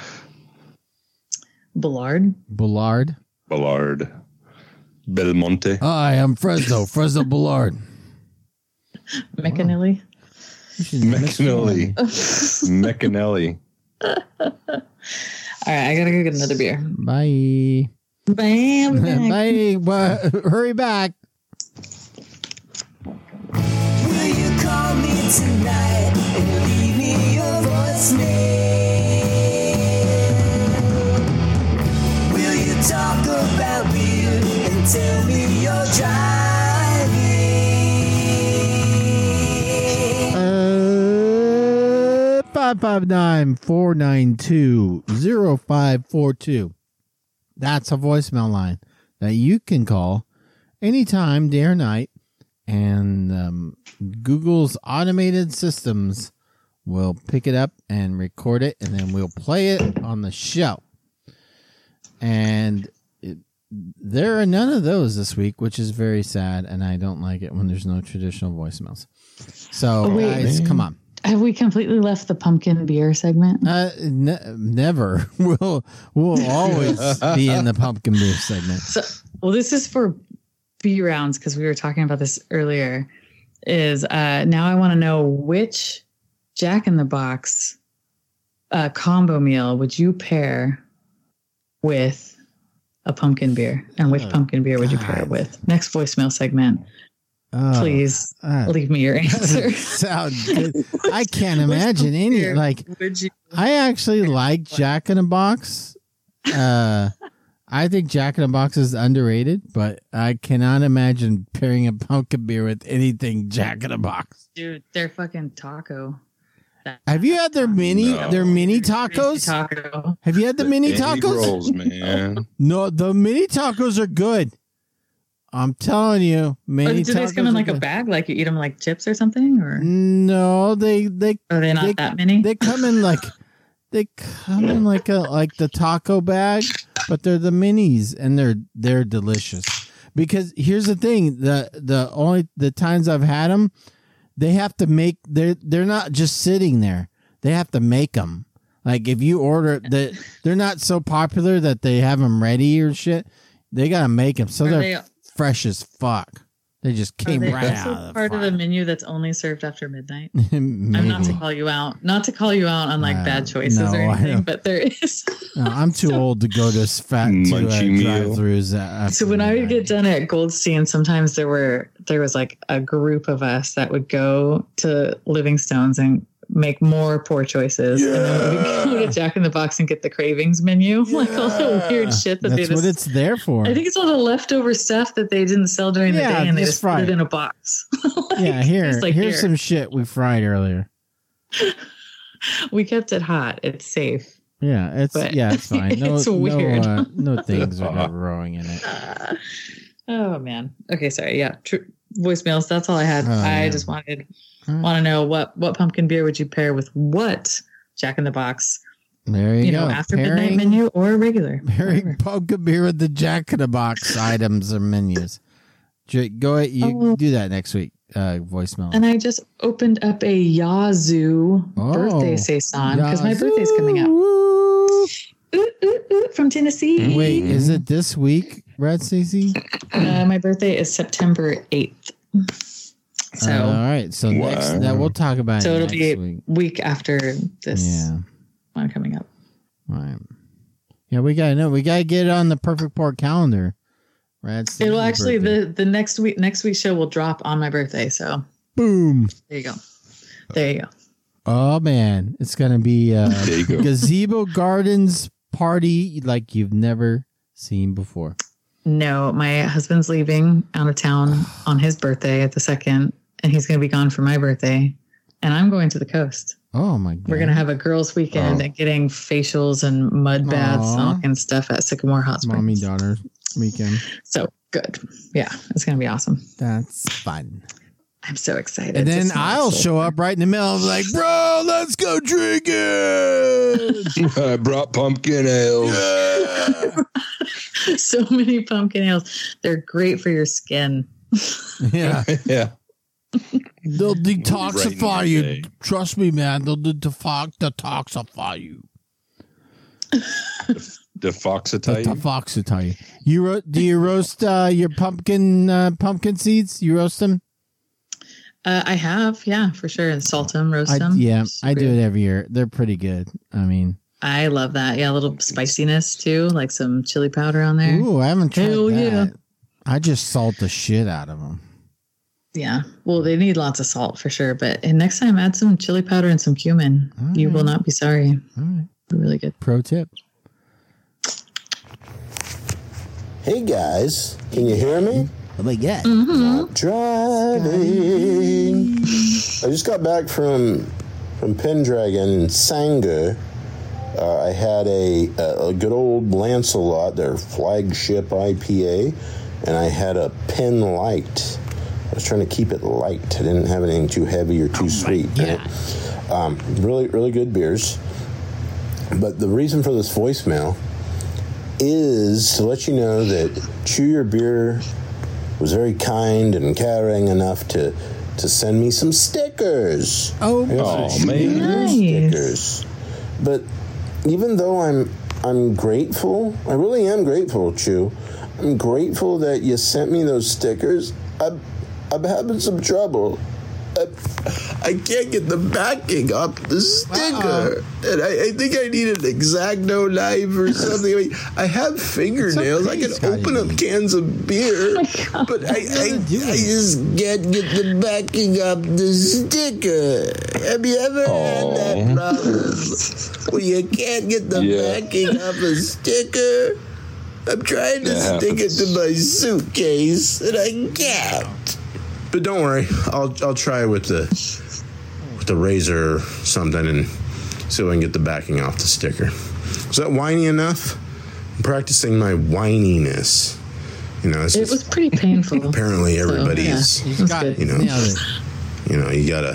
Bullard. Bullard. Ballard. Belmonte. Hi, I'm Fresno. Fresno Bullard. McAnally. McAnally. McAnally. All right, I gotta go get another beer. Bye. Bam. Bye. Well, hurry back. Will you call me tonight and leave me your voicemail? Will you talk about beer and tell me you're driving? Uh, five five nine, four nine two, zero five four two. That's a voicemail line that you can call anytime, day or night. And um, Google's automated systems will pick it up and record it, and then we'll play it on the show. And it, there are none of those this week, which is very sad, and I don't like it when there's no traditional voicemails. So, Oh, wait. guys, come on. Have we completely left the pumpkin beer segment? Uh, ne- never. We'll we'll always be in the pumpkin beer segment. So, well, this is for B rounds because we were talking about this earlier. Is uh, now I want to know which Jack in the Box uh, combo meal would you pair with a pumpkin beer, and which Oh, pumpkin beer would you pair it God. with? Next voicemail segment, Oh, please uh, leave me your answer. sound good. I can't imagine any. beer Like, Would you? I actually like Jack in the Box. Uh, I think Jack in the Box is underrated, but I cannot imagine pairing a pumpkin beer with anything Jack in the Box. Dude, they're fucking taco. Have you had their mini No. their mini Crazy tacos? taco. Have you had the mini Egg tacos? rolls, man. No, the mini tacos are good. I'm telling you, Or mini do they tacos come in are like a good. bag, like you eat them like chips or something, or No, they they are they not they- that many? they come in like they come in like a like the taco bag, but they're the minis and they're they're delicious. Because here's the thing, the the only the times I've had them, they have to make they're they're not just sitting there. They have to make them. Like if you order the they're not so popular that they have them ready or shit. They got to make them. So Are they're they- fresh as fuck. They just Are came they right also out of the part of the fire. menu that's only served after midnight? Maybe. I'm not to call you out, not to call you out on like Uh, bad choices no, or I anything, don't. but there is. No, I'm too old to go to s- fat to uh, Munchy meal. drive-throughs. after So when I would get midnight. done at Goldstein, sometimes there were there was like a group of us that would go to Livingstone's and make more poor choices, and then we would go to Jack in the Box and get the cravings menu, like all the weird shit that That's they what just. it's there for. I think it's all the leftover stuff that they didn't sell during the Yeah, day, and they just just put fry it it. in a box. Like, yeah, here, it's like, here's here. some shit we fried earlier. We kept it hot. It's safe. Yeah, it's But yeah, it's fine. No, it's weird. no, uh, no things are growing in it. Uh, oh man. Okay, sorry. Yeah, Tr- voicemails. That's all I had. Oh, I yeah. just wanted Huh? want to know what what pumpkin beer would you pair with what Jack in the Box? There you, You, go. know, after midnight Pairing- menu or regular. Pairing Whatever. pumpkin beer with the Jack in the Box items or menus. J- Go ahead, you Oh. do that next week. uh, voicemail. And I just opened up a Yazoo Oh, birthday saison because my Yazoo. birthday's coming up. Ooh, ooh, ooh, from Tennessee. Wait, is it this week, Red Stacey? Uh, my birthday is September eighth. So, Uh, all right. So Wow. next, that we'll talk about. so it it'll next be a week. week after this Yeah. one coming up. All right. Yeah, we gotta know. We gotta get it on the Perfect Pork calendar. Red Stacey's It'll actually birthday. the the next week next week's show will drop on my birthday. So boom. there you go. There you go. Oh man, it's gonna be uh, There you go. Gazebo Gardens party like you've never seen before. No, my husband's leaving out of town on his birthday at the second, and he's going to be gone for my birthday. And I'm going to the coast. Oh my god. We're going to have a girls' weekend Oh. and getting facials and mud baths and all Aw. kinds of stuff at Sycamore Hot Springs. mommy daughter weekend. So good. Yeah, it's going to be awesome. That's fun. I'm so excited. And to then smell I'll it. show up right in the middle of like, bro, let's go drinking. I brought pumpkin ale. So many pumpkin ales. They're great for your skin. Yeah. Yeah. They'll detoxify Right in the you. day. Trust me, man. They'll detox detoxify you. Defoxatite. Detoxify you. You ro- do you roast uh, your pumpkin uh, pumpkin seeds? You roast them? Uh, I have, yeah, for sure. And salt them, roast I, them. yeah, I Super do good. it every year. They're pretty good. I mean, I love that. Yeah, a little spiciness too, like some chili powder on there. ooh, I haven't tried Hell that. yeah. I just salt the shit out of them. Yeah. Well, they need lots of salt for sure. But and next time, add some chili powder and some cumin. All You will right. not be sorry. All right. They're really good. Pro tip. Hey guys, can you hear me? Oh my god. Mm-hmm. Driving. I just got back from from Pendragon in Sanger. Uh, I had a, a a good old Lancelot, their flagship I P A, and I had a Pen Light. I was trying to keep it light. I didn't have anything too heavy or too sweet. in it. Um, really, really good beers. But the reason for this voicemail is to let you know that Chew Your Beer was very kind and caring enough to to send me some stickers. Oh, I got Oh, some man. Chew Your Beer Nice. stickers. But even though I'm I'm grateful, I really am grateful, Chew. I'm grateful that you sent me those stickers. I'm I'm having some trouble. I, I can't get the backing up the sticker, and I, I think I need an X-Acto knife or something. I mean, I have fingernails. I can Scotty open up B. cans of beer, but I, I, I just can't get the backing up the sticker. Have you ever had that Aw. problem where you can't get the Yeah. backing up a sticker? I'm trying to That stick it happens. to my suitcase, and I can't. But don't worry, I'll I'll try with the with the razor or something and see if I can get the backing off the sticker. Is that whiny enough? I'm practicing my whininess. You know, it's It just, was pretty painful. apparently everybody's. yeah. He's got it. good. You know. Nailed it. You know, you gotta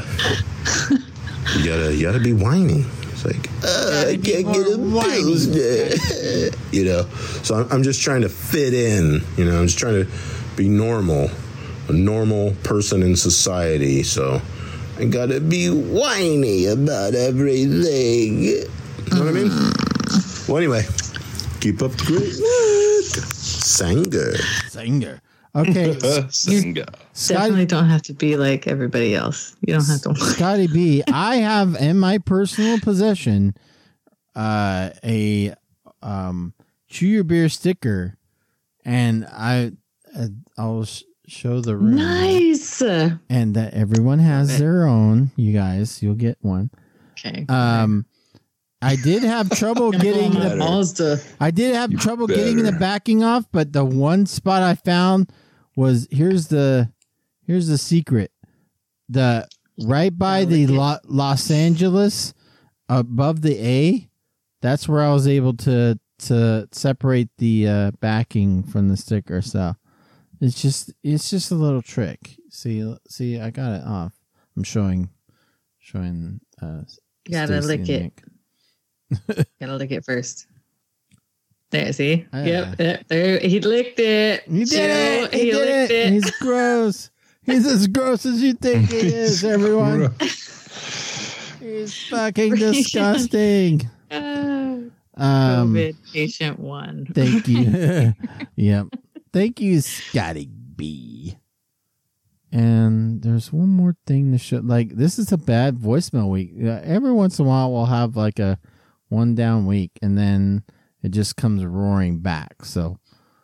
you gotta you gotta be whiny. It's like uh, I can't get a pilsner. You know, so I'm, I'm just trying to fit in. You know, I'm just trying to be normal. A normal person in society, so I gotta be whiny about everything. You know what I mean? Well, anyway, keep up the great work. Sanger. Singer. Okay, Singa. Scotty, Definitely don't have to be like everybody else. You don't have to. Scotty B, I have in my personal possession uh, a um, Chew Your Beer sticker, and I uh, I'll sh- show the room. Nice. Okay. And that everyone has their own. You guys, you'll get one. Um, I did have trouble getting my the. balls to. I did have You trouble getting the better. backing off, but the one spot I found was here's the here's the secret. The right by the Lo- Los Angeles above the A, that's where I was able to to separate the uh, backing from the sticker. So it's just it's just a little trick. See see I got it off. I'm showing showing uh You gotta Stacey lick and it. Nick. Gotta lick it first. There, see? Ah. Yep, there, there. He licked it. He did Joe, it. He, He, did licked it. it. He's gross. He's as gross as you think he is, everyone. He's fucking disgusting. Uh, Um, COVID patient one. Thank you. Yep. Thank you, Scotty B. And there's one more thing to show. Like, this is a bad voicemail week. Uh, every once in a while, we'll have like a one down week, and then it just comes roaring back. So,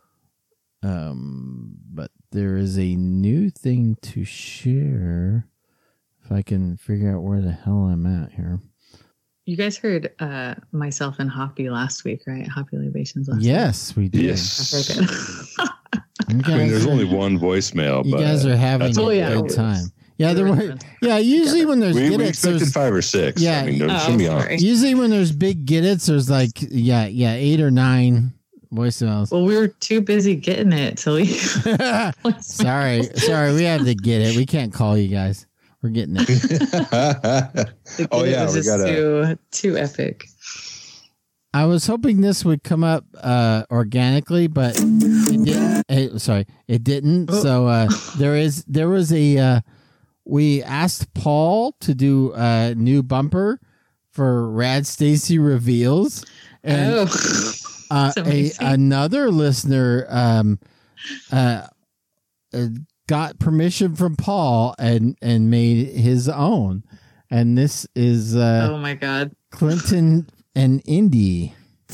um, but there is a new thing to share. If I can figure out where the hell I'm at here. You guys heard uh, myself and Hoppy last week, right? Hoppy Libations last Yes, we did. Yes. week. Okay, good. You I mean, guys there's are- only one voicemail, You but guys are having that's a Oh, yeah. good time. Yeah, there We were were. friends. Yeah, usually when there's we, we get-its, expected there's five or six. Yeah. I mean, there's Oh, gonna be sorry. on. usually when there's big get-its, there's like yeah, yeah, eight or nine voicemails. Well, we were too busy getting it to leave. sorry, sorry, we have to get it. We can't call you guys. We're getting it. The Oh, get it yeah, was we just gotta- too too epic. I was hoping this would come up uh, organically, but it didn't. Eh, sorry, it didn't. Oh. So uh, there is there was a. Uh, we asked Paul to do a new bumper for Rad Stacy Reveals, and Oh, uh, that's a amazing. another listener um, uh, uh, got permission from Paul and and made his own, and this is uh, oh my god. Clinton and Indy.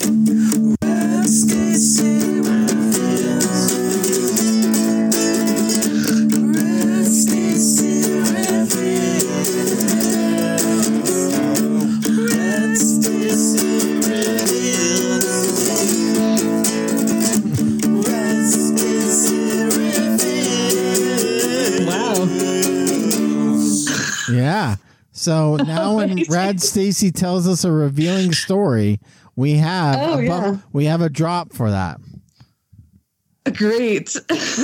Wow. Yeah. So now when Amazing. Rad Stacy tells us a revealing story, we have Oh, a bump- yeah. we have a drop for that. Great.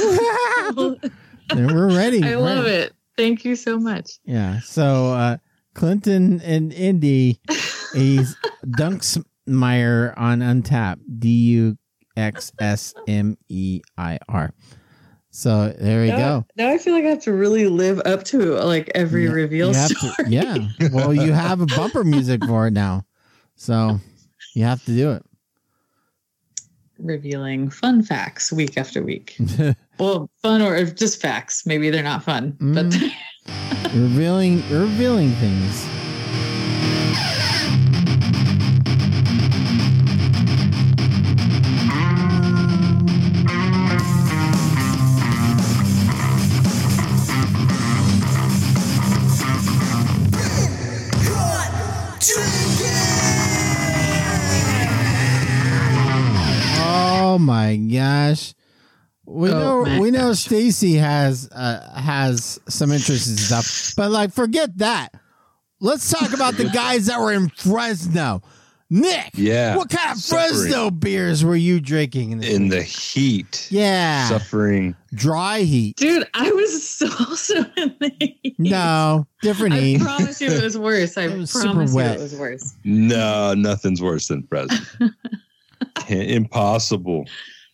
And we're ready. I love Right. it. Thank you so much. Yeah. So uh, Clinton and Indy, he's Dunksmeyer on Untap. D U X S M E I R. So there we now, go. Now I feel like I have to really live up to like every Yeah, reveal you have story. to- yeah. Well, you have a bumper music for it now. So you have to do it. Revealing fun facts week after week. Well, fun or just facts. Maybe they're not fun, but Mm. revealing revealing things. Oh my gosh. We Oh know my we know gosh. Stacy has uh, has some interest in stuff. But like forget that. Let's talk about the guys that were in Fresno. Nick, Yeah. what kind of Suffering. Fresno beers were you drinking in, this In week? the heat. Yeah. Suffering. Dry heat. dude, I was so also in the heat. No, different I heat. promise you it was worse. I It was super promise you wet. it was worse. No, nothing's worse than Fresno. Can't- Impossible.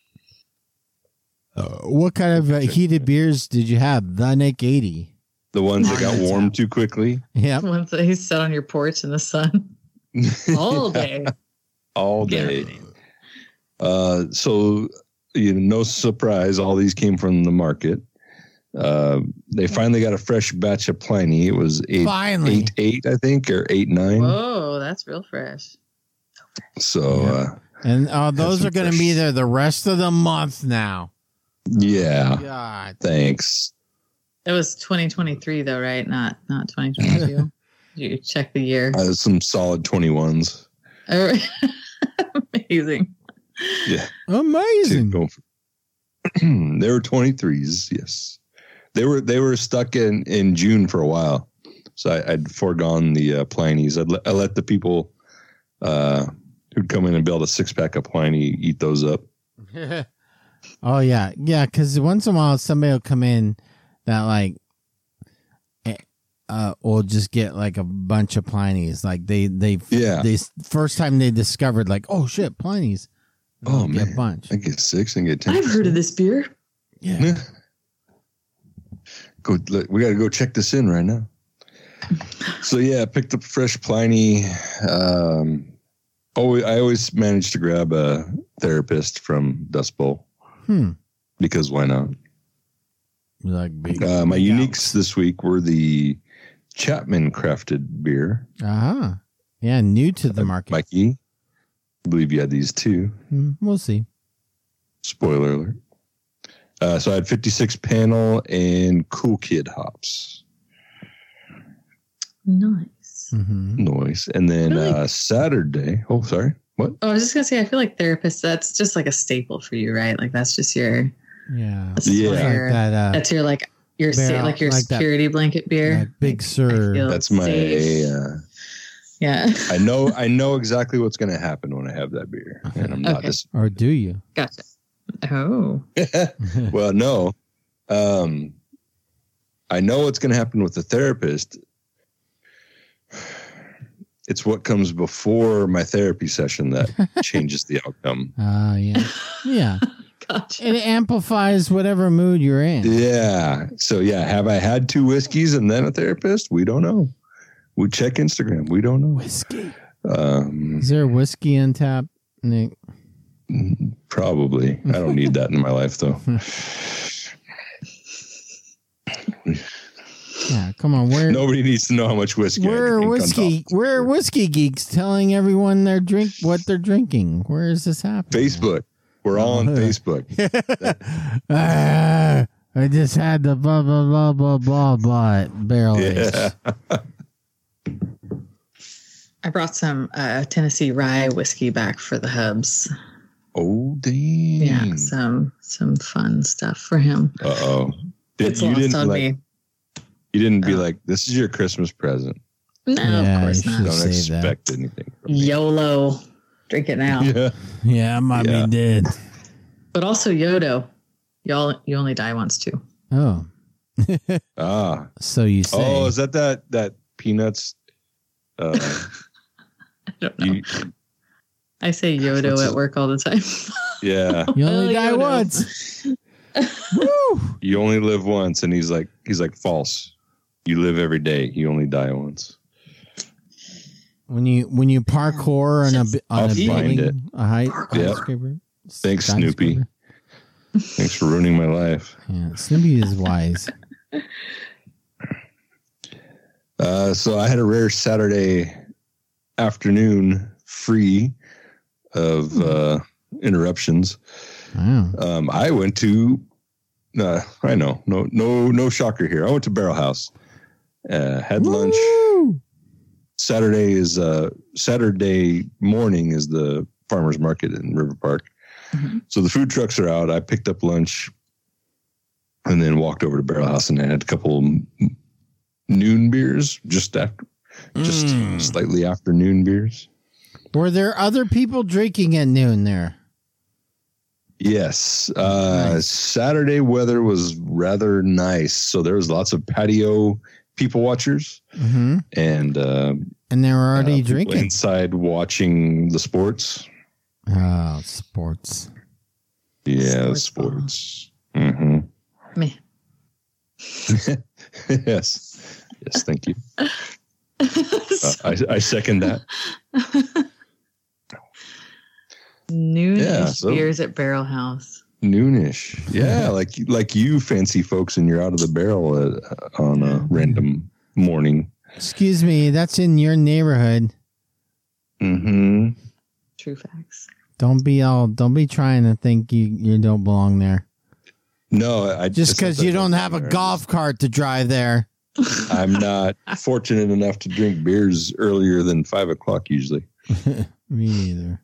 What kind of uh, heated beers did you have? The Nick eighty. The ones that got That's warm out. too quickly. Yep. Once he sat on your porch in the sun all day. All day. Uh, so, you know, no surprise, all these came from the market. Uh, they finally got a fresh batch of Pliny. It was eight, Finally. eight, eight, I think, or eight, nine. Whoa, that's real fresh. So, Yeah. uh, And uh, those some are going to fresh- be there the rest of the month now. yeah, God. thanks. It was twenty twenty-three though, right? Not not twenty twenty-two. You check the year. Uh, some solid twenty-ones. Amazing. Yeah. Amazing. Go for- they were twenty-threes. Yes. They were, they were stuck in, in June for a while. So I, I'd foregone the uh, Pliny's. I'd let, I let the people uh, who'd come in and build a six pack of Pliny eat those up. Oh, yeah. Yeah, because once in a while somebody will come in that, like, eh, uh, will just get, like, a bunch of Pliny's. Like, they, they, Yeah. they, first time they discovered, like, oh, shit, Pliny's. And Oh, they'll get man. a bunch. I get six and get ten. I've heard of this beer. Yeah. go. We got to go check this in right now. So yeah, I picked up fresh Pliny. Um, always, I always manage to grab a therapist from Dust Bowl. Hmm. Because why not? Like big, Uh, my big uniques this week were the Chapman crafted beer. Uh huh. Yeah, new to the market. Mikey, I believe you had these too. Hmm, we'll see. Spoiler alert. Uh, so I had fifty-six panel and Cool Kid hops. Nice. Mm-hmm. Noise. And then Really? uh, Saturday. Oh, sorry. What? Oh, I was just gonna say, I feel like therapists. That's just like a staple for you, right? Like that's just your. Yeah. That's just Yeah. one of your- Like that, uh, that's your like your sa- barrel- like your like that- security blanket beer. that Big Sur. I feel That's my. safe. Uh, Yeah. I know. I know exactly what's going to happen when I have that beer, and I'm not Okay. just. Or do you? Gotcha. Oh. Well, no. Um, I know what's going to happen with the therapist. It's what comes before my therapy session that changes the outcome. Ah, yeah. Yeah. Gotcha. It amplifies whatever mood you're in. Yeah. So yeah, have I had two whiskeys and then a therapist? We don't know. We check Instagram. We don't know. Whiskey. Um, Is there whiskey on tap, Nick? probably. I don't need that in my life though. Yeah, come on. We're Nobody needs to know how much whiskey. I we're drink on whiskey. top. We're whiskey geeks telling everyone their drink what they're drinking. Where is this happening? Facebook. We're all on Facebook. Ah, I just had the blah blah blah blah blah blah barrel aged. Yeah. I brought some uh, Tennessee rye whiskey back for the hubs. Oh damn. Yeah, some some fun stuff for him. Uh oh. It's You lost didn't on like. me. You didn't be Oh. like, "This is your Christmas present." No, Yeah, of course you not. should Don't save that. expect anything. From me. YOLO. Drink it now. Yeah. Yeah, I might Yeah. be dead. But also Yodo. Y'all you only die once too. Oh, Ah. so you say? Oh, is that that that peanuts? Uh, I don't know. you, I say Yodo What's at it- work all the time. you yeah. only Oh, die Yodo. once. Woo! You only live once, and he's like, he's like false. You live every day. You only die once. When you when you parkour on a bi- on I'll a find building, a height Yep. skyscraper. Thanks, Snoopy. skyscraper. Thanks for ruining my life. Yeah, Snoopy is wise. Uh, so I had a rare Saturday afternoon free of uh, interruptions. Wow. Um, I went to. Uh, I know, no, no, no shocker here. I went to Barrel House. Uh, had lunch. Woo! Saturday is uh, Saturday morning is the farmers market in River Park. Mhm. So the food trucks are out. I picked up lunch and then walked over to Barrel House and had a couple noon beers just after, just Mm. slightly after noon beers. Were there other people drinking at noon there? Yes. Uh, Nice. Saturday weather was rather nice. So there was lots of patio people watchers Mm-hmm. and uh, And they were already uh, people drinking. inside watching the sports. Oh, sports. Yeah, Sports sports. Mm-hmm. Me. Yes. Yes, thank you. Uh, I, I second that. Noonish Yeah, so- beers at Barrel House. Noonish. Yeah, like like you fancy folks and you're out of the barrel uh, on a random morning. Excuse me, that's in your neighborhood. Mm-hmm. True facts. Don't be all. Don't be trying to think you you don't belong there. No, I Just because you don't have a golf cart to drive there. I'm not fortunate enough to drink beers earlier than five o'clock usually. Me neither.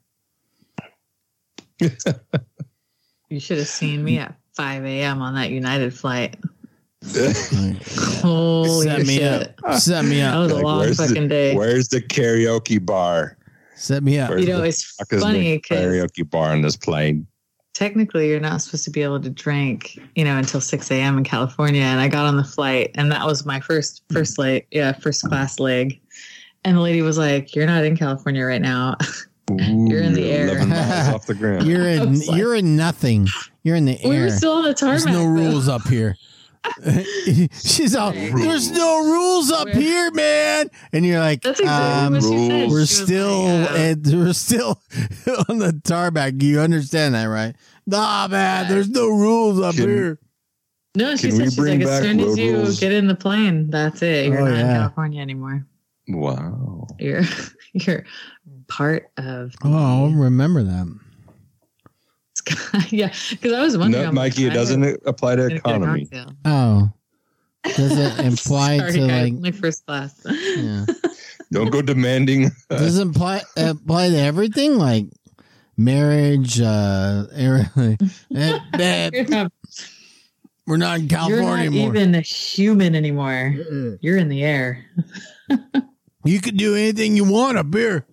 You should have seen me at five a.m. on that United flight. Like, Holy set me shit. up. Set me That up. was a Like, long where's fucking the, day. Where's the karaoke bar? Set me up. Where's You know, the it's fuck is the funny because karaoke bar on this plane? technically you're not supposed to be able to drink, you know, until six a.m. in California. And I got on the flight and that was my first, first leg. Yeah. First class leg. And the lady was like, "You're not in California right now." Ooh, You're in the air. eleven miles off the ground. You're I in. was like- you're in nothing. You're in the We air. were still on the tarmac. There's no though. rules up here. She's all, there's no rules up here, man. And you're like, That's exactly um, what she said. we're She was still, like, uh, and we're still on the tarmac. You understand that, right? Nah, man, there's no rules up Can- here. No, she Can we said she's bring like, as back soon as road you rules? get in the plane, that's it. You're Oh, not in yeah. California anymore. Wow. You're you're part of. The Oh, I'll remember that. sky. Yeah, because I was wondering. No, I'm like, Mikey, it I doesn't would- apply to gonna get a economy. cocktail. Oh, does it imply Sorry, to guys, like? only first class. Yeah. Don't go demanding. Does it apply apply to everything like marriage? Uh, everything? Eh, eh, You're not, we're not in you're California not anymore. even a human anymore. Mm-mm. You're in the air. You can do anything you want up here.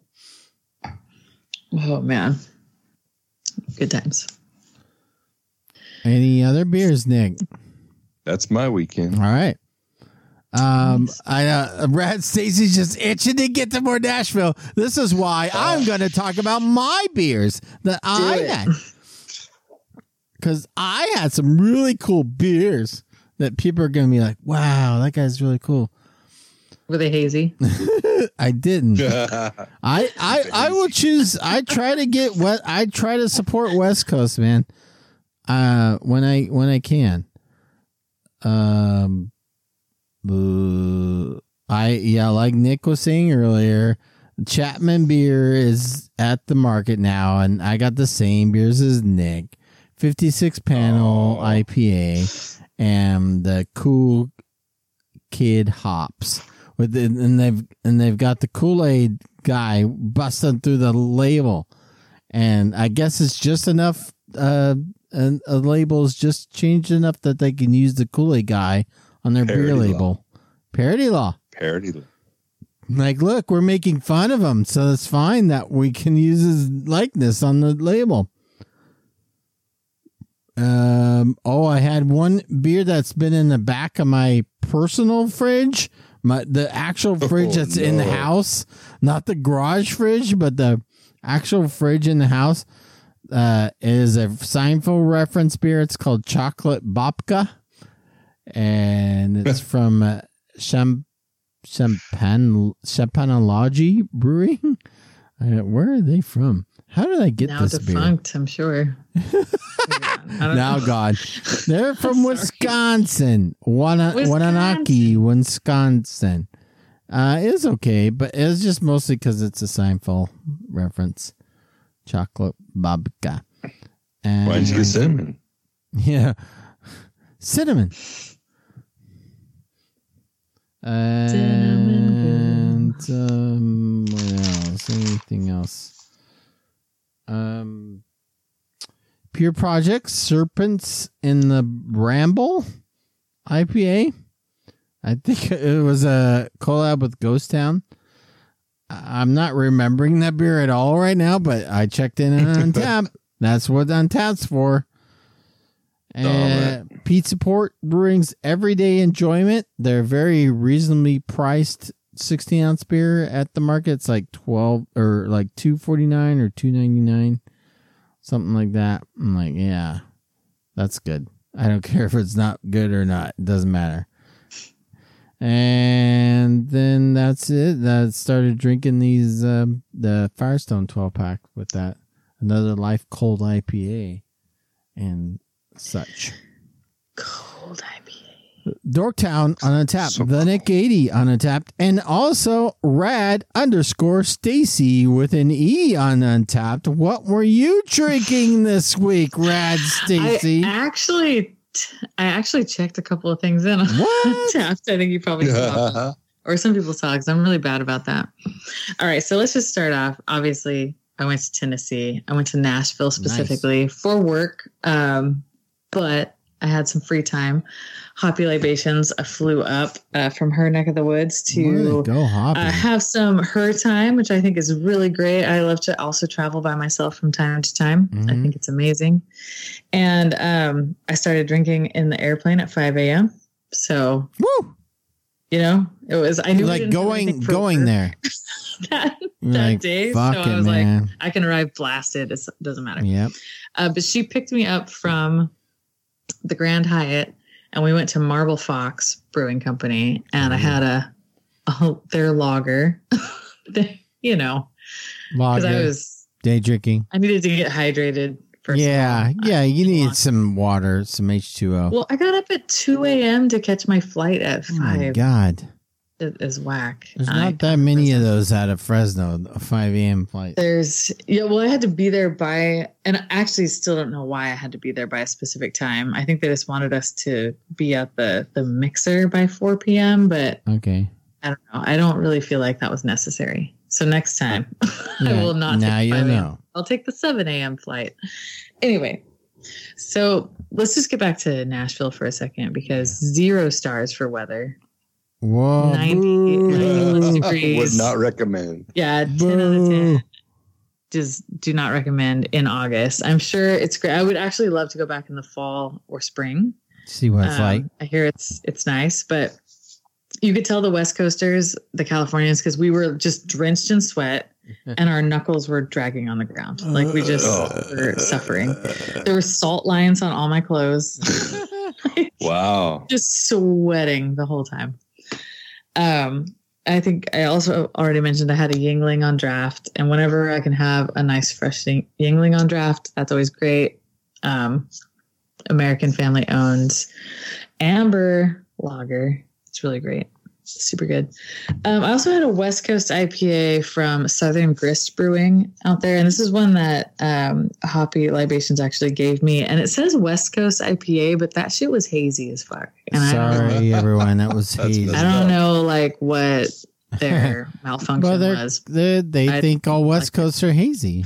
Oh man, good times. Any other beers, Nick? That's my weekend. All right. Um, I uh, Brad Stacy's just itching to get to more Nashville. This is why I'm going to talk about my beers that I it. had, because I had some really cool beers that people are going to be like, "Wow, that guy's really cool." Were they hazy? I didn't. I, I I will choose. I try to get what I try to support West Coast, man. Uh, when I when I can. Um, uh, I yeah, like Nick was saying earlier, Chapman beer is at the market now, and I got the same beers as Nick. fifty-six panel Oh. I P A and the Cool Kid hops. With the, and they've and they've got the Kool-Aid guy busting through the label, and I guess it's just enough. Uh, and a label is just changed enough that they can use the Kool-Aid guy on their Parody beer law. label. Parody law. Parody. Like, look, we're making fun of him, so it's fine that we can use his likeness on the label. Um. Oh, I had one beer that's been in the back of my personal fridge. My the actual fridge Oh, that's in the no. house, not the garage fridge, but the actual fridge in the house. Uh, is a Seinfeld reference beer. It's called Chocolate Babka, and it's from uh, Cham Champan Champanology Brewing. Uh, where are they from? How did I get now this beer? defunct, I'm sure. I don't Now, know. God, they're from Sorry. Wisconsin, Wana- Wisconsin. Wananaki, Wisconsin. Uh, it's okay, but it's just mostly because it's a Seinfeld reference. Chocolate babka. And, Why didn't you get cinnamon? Yeah, cinnamon. And um, what else? Anything else? Um, Pure Project Serpents in the Bramble I P A. I think it was a collab with Ghost Town. I- I'm not remembering that beer at all right now, but I checked in on Untappd. That's what Untappd's for. And Pizza Port Brewing's Everyday Enjoyment. They're very reasonably priced sixteen ounce beer at the market. It's like twelve or like two forty nine or two ninety nine, something like that. I'm like, yeah, that's good. I don't care if it's not good or not. It doesn't matter. And then that's it. That started drinking these um, the Firestone twelve pack with that Another Life Cold I P A and such. Cold I P A. Dorktown on Untappd, So the Nick eighty on Untappd, and also Rad underscore Stacy with an E on Untappd. What were you drinking this week, Rad Stacy? I actually, I actually checked a couple of things in on What? Untappd. I think you probably saw, or some people saw, because I'm really bad about that. All right, so let's just start off. Obviously, I went to Tennessee. I went to Nashville specifically for work, um, but I had some free time. Hoppy Libations, I flew up uh, from her neck of the woods Way to to go, Hoppy. uh, have some her time, which I think is really great. I love to also travel by myself from time to time. I Mhm. think it's amazing. And um, I started drinking in the airplane at five a.m. So, Woo! you know, it was, I knew we Like didn't have going anything for going work there. that, You're that like, day. fuck So it, I was like, man. I can arrive blasted. It's, it doesn't matter. Yep. Uh, but she picked me up from the Grand Hyatt and we went to Marble Fox Brewing Company, and I had a, a their lager, they, you know, because I Lager, was day drinking. I needed to get hydrated. First Yeah, of all. yeah, you I- need some water, some H two O. Well, I got up at two a.m. to catch my flight at Oh my five. God. It is whack. There's I- not that many of those out of Fresno, a five a.m. flight. There's yeah, well, I had to be there by, and I actually still don't know why I had to be there by a specific time. I think they just wanted us to be at the the mixer by four p.m. But Okay. I don't know. I don't really feel like that was necessary. So next time, I Yeah, will not. now take you five a.m. know. I'll take the seven a.m. flight. Anyway, so let's just get back to Nashville for a second because zero stars for weather. Whoa. ninety, ninety boo. degrees. Would not recommend. Yeah, ten Boo. out of ten. Just do not recommend in August. I'm sure it's great. I would actually love to go back in the fall or spring. See what it's Um, like. I hear it's it's nice, but you could tell the West Coasters, the Californians, because we were just drenched in sweat and our knuckles were dragging on the ground. Like we just Oh. were suffering. There were salt lines on all my clothes. Wow. Just sweating the whole time. Um, I think I also already mentioned I had a Yingling on draft, and whenever I can have a nice fresh Ying- Yingling on draft, that's always great. Um, American family owned amber lager. It's really great. Super good. Um, I also had a West Coast I P A from Southern Grist Brewing out there. And this is one that um, Hoppy Libations actually gave me. And it says West Coast I P A, but that shit was hazy as fuck. And I don't, Sorry, everyone. That was That's hazy. messed I don't know like what their malfunction Well, they're, was. they're, they I think all West like it. Coasts are hazy.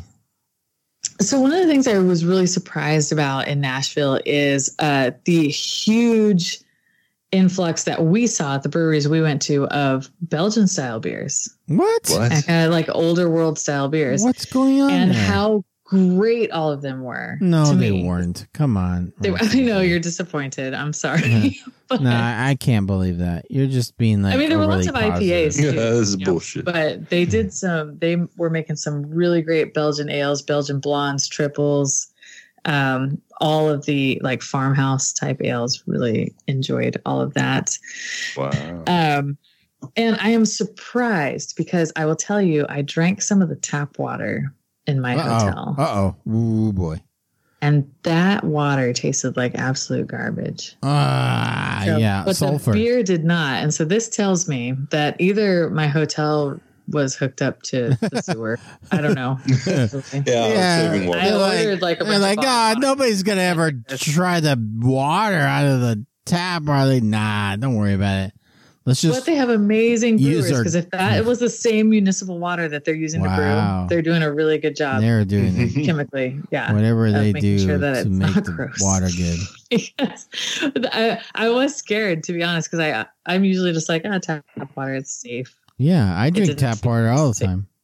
So one of the things I was really surprised about in Nashville is uh, the huge influx that we saw at the breweries we went to of Belgian style beers, What? What? and kind of like older world style beers, What's going on and there? how great all of them were. No, to they me. weren't. Come on. They, I know you're disappointed. I'm sorry. But, No, I I can't believe that. You're just being like. I mean, there were overly lots of I P As. positive. Yeah, too, this is you know, bullshit. But they did some. They were making some really great Belgian ales, Belgian blondes, triples. Um, all of the like farmhouse type ales. Really enjoyed all of that. Wow. Um, and I am surprised because I will tell you, I drank some of the tap water in my hotel, Uh oh. Ooh boy. and that water tasted like absolute garbage. Ah, So- yeah. but Sulfur. the beer did not. And so this tells me that either my hotel was hooked up to the sewer. I don't know. Yeah, Yeah. saving water. I They're like- ordered like a They're bunch like, of God, bottles. nobody's gonna ever try the water out of the tap, are they? Nah, don't worry about it. Let's But just. they have amazing use brewers our- because if that was the same municipal water that they're using Wow. to brew, they're doing a really good job They're doing it. chemically. Yeah. Whatever of they making do sure that to it's make not the gross. water good. Yes. I, I was scared to be honest because I I'm usually just like ah tap water, it's safe. Yeah, I drink didn't tap seem water all the safe. time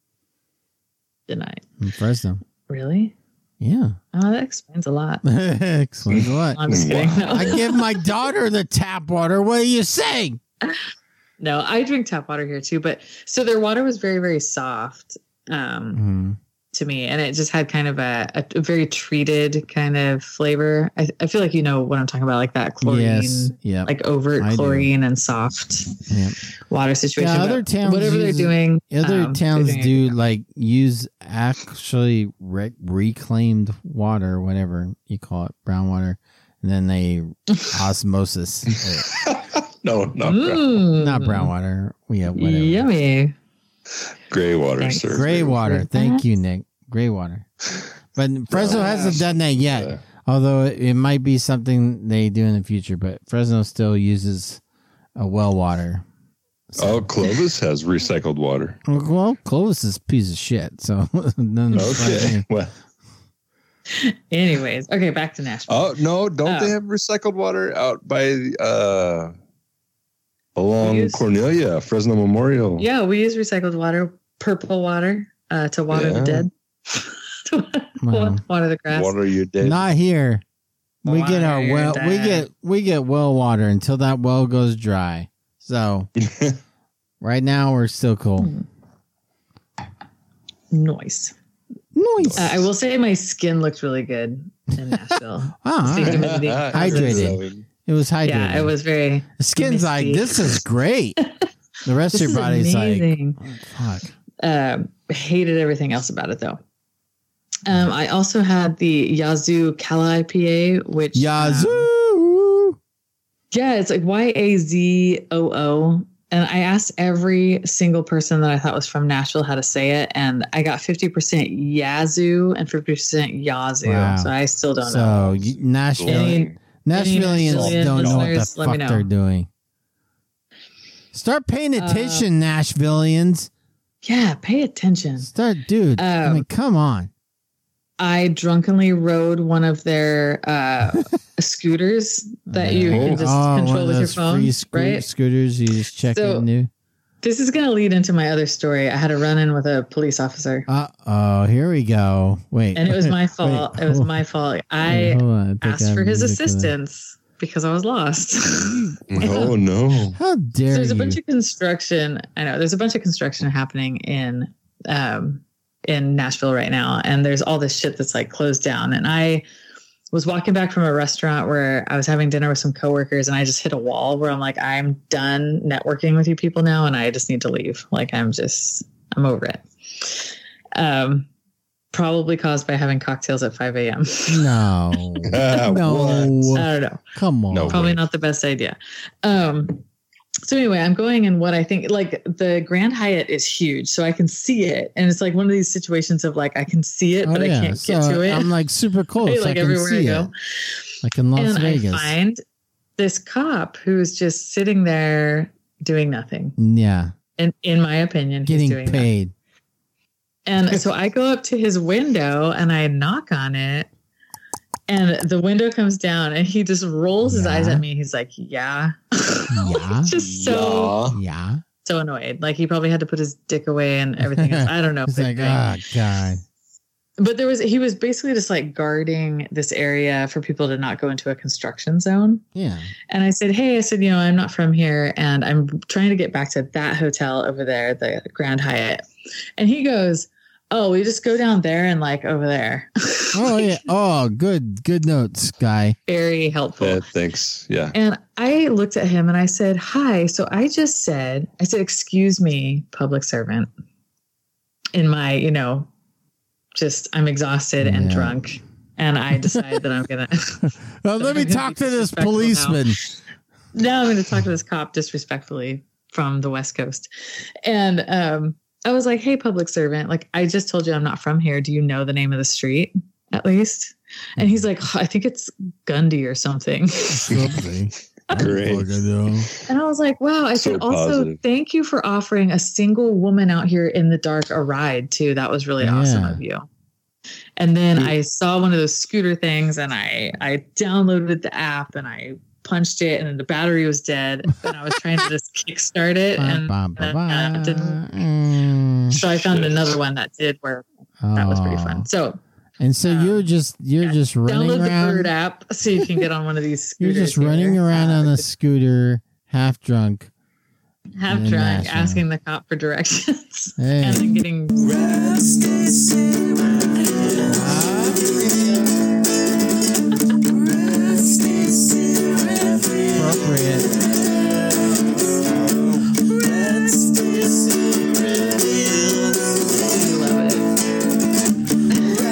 Didn't I? in Fresno. Really? Yeah. Oh, that explains a lot. Explains a lot. I'm just kidding. Wow. No. I give my daughter the tap water. What are you saying? No, I drink tap water here too, but so their water was very, very soft um, Mhm. to me, and it just had kind of a, a, a very treated kind of flavor. I, I feel like you know what I'm talking about, like that chlorine, Yes. Yeah. like overt I do. chlorine and soft Yeah. water situation. Yeah, other But towns whatever use- they're doing, Other um, towns they're doing a do good job. like use actually re- reclaimed water, whatever you call it, brown water, and then they osmosis it. No, not brown. Mm. Not brown water. Yeah, whatever. Yummy. Gray water, Thanks. sir. Gray water. With Thank that. you, Nick. Gray water. But Fresno Brown hasn't ash. done that yet. Yeah. Although it, it might be something they do in the future. But Fresno still uses a well water. Oh, Clovis has recycled water. Well, Clovis is a piece of shit. So none of Okay. Well, Anyways, okay, back to Nashville. oh no, don't Oh. they have recycled water out by uh along We use- Cornelia, Fresno Memorial? Yeah, we use recycled water, purple water, uh, to water Yeah. the dead, to Wow. water the grass. Water your dead. Not here. We get our Water well. We that. get we get well water until that well goes dry. So right now we're still cool. Noise. Nice. Uh, I will say my skin looked really good in Nashville. Ah, The all right. humidity. Hydrated. It It was hydrating. Yeah, it was very. The skin's like, misty. this is great. The rest This of your is body's amazing. like, oh, fuck. Um, hated everything else about it though. Um, I also had the Yazoo Kala I P A, which Yazoo. um, yeah, it's like Y A Z O O. And I asked every single person that I thought was from Nashville how to say it, and I got fifty percent Yazoo and fifty percent Yazoo. Wow. So I still don't so, know. you- Nashville, Any- Nashvilleians Nashvilleian don't know what the listeners, let me fuck know. they're doing. Start paying attention, Nashvilleians. Yeah, pay attention. Start, dude. I Um, mean, come on. I drunkenly rode one of their uh, scooters that you can just Oh, one control of with your those phone, free sco- right? scooters you just check So- into. This is going to lead into my other story. I had a run-in with a police officer, Uh oh, here we go. Wait. and it was my Wait, fault. It was hold- my fault. wait, I hold on, I think I asked have for his music for that. assistance because I was lost. Oh no. How dare There's a you? bunch of construction. I know there's a bunch of construction happening in um, in Nashville right now, and there's all this shit that's like closed down. And I was walking back from a restaurant where I was having dinner with some coworkers, and I just hit a wall where I'm like, I'm done networking with you people now, and I just need to leave. Like I'm just, I'm over it. Um, probably caused by having cocktails at five a.m. No. Ah, no. what? I don't know. Come on. No. Probably not the best idea. Um, so anyway, I'm going in what I think, like the Grand Hyatt is huge, so I can see it. And it's like one of these situations of like, I can see it, Oh, but yeah. I can't So get to it. I'm like super close. Right? I Like can everywhere see I it. go. Like in Las And Vegas. I find this cop who's just sitting there doing nothing. yeah. And in my opinion, he's Getting doing nothing. paid. And so I go up to his window and I knock on it, and the window comes down, and he just rolls his Yeah. eyes at me. He's like, yeah. Yeah. Just so Yeah. so annoyed. Like he probably had to put his dick away and everything else. I don't know. It's big like, thing. oh, God. But there was he was basically just like guarding this area for people to not go into a construction zone. Yeah. And I said, hey, I said, you know, I'm not from here, and I'm trying to get back to that hotel over there, the Grand Hyatt. And he goes, oh, we just go down there and like over there. Oh, yeah. Oh, good. Good notes, guy. Very helpful. Yeah, thanks. Yeah. And I looked at him and I said, hi. So I just said, I said, excuse me, public servant. In my, you know, just I'm exhausted and Yeah. drunk. And I decided that I'm going to, Well, let me I'm gonna talk be to this disrespectful policeman. now I'm going to talk to this cop disrespectfully from the West Coast. And um, I was like, hey, public servant, like I just told you I'm not from here. Do you know the name of the street at least? And he's like, I think it's Gundy or something. Something. Great. Fucking know. And I was like, wow. I So said, also, positive. thank you for offering a single woman out here in the dark a ride, too. That was really awesome Yeah. of you. And then I saw one of those scooter things, and I, I downloaded the app, and I punched it, and the battery was dead. And I was trying to just kickstart it, and, Ba, ba, and ba, uh, it didn't. Mm. So I found Shit. another one that did work. That was pretty Oh. fun. So And so Um, you're just you're yeah. just running download the around. Bird app so you can get on one of these You're scooters. just running here. around Uh, on a scooter, half drunk. half in drunk, Nashville. asking the cop for directions, Hey. and then getting Appropriate. love it.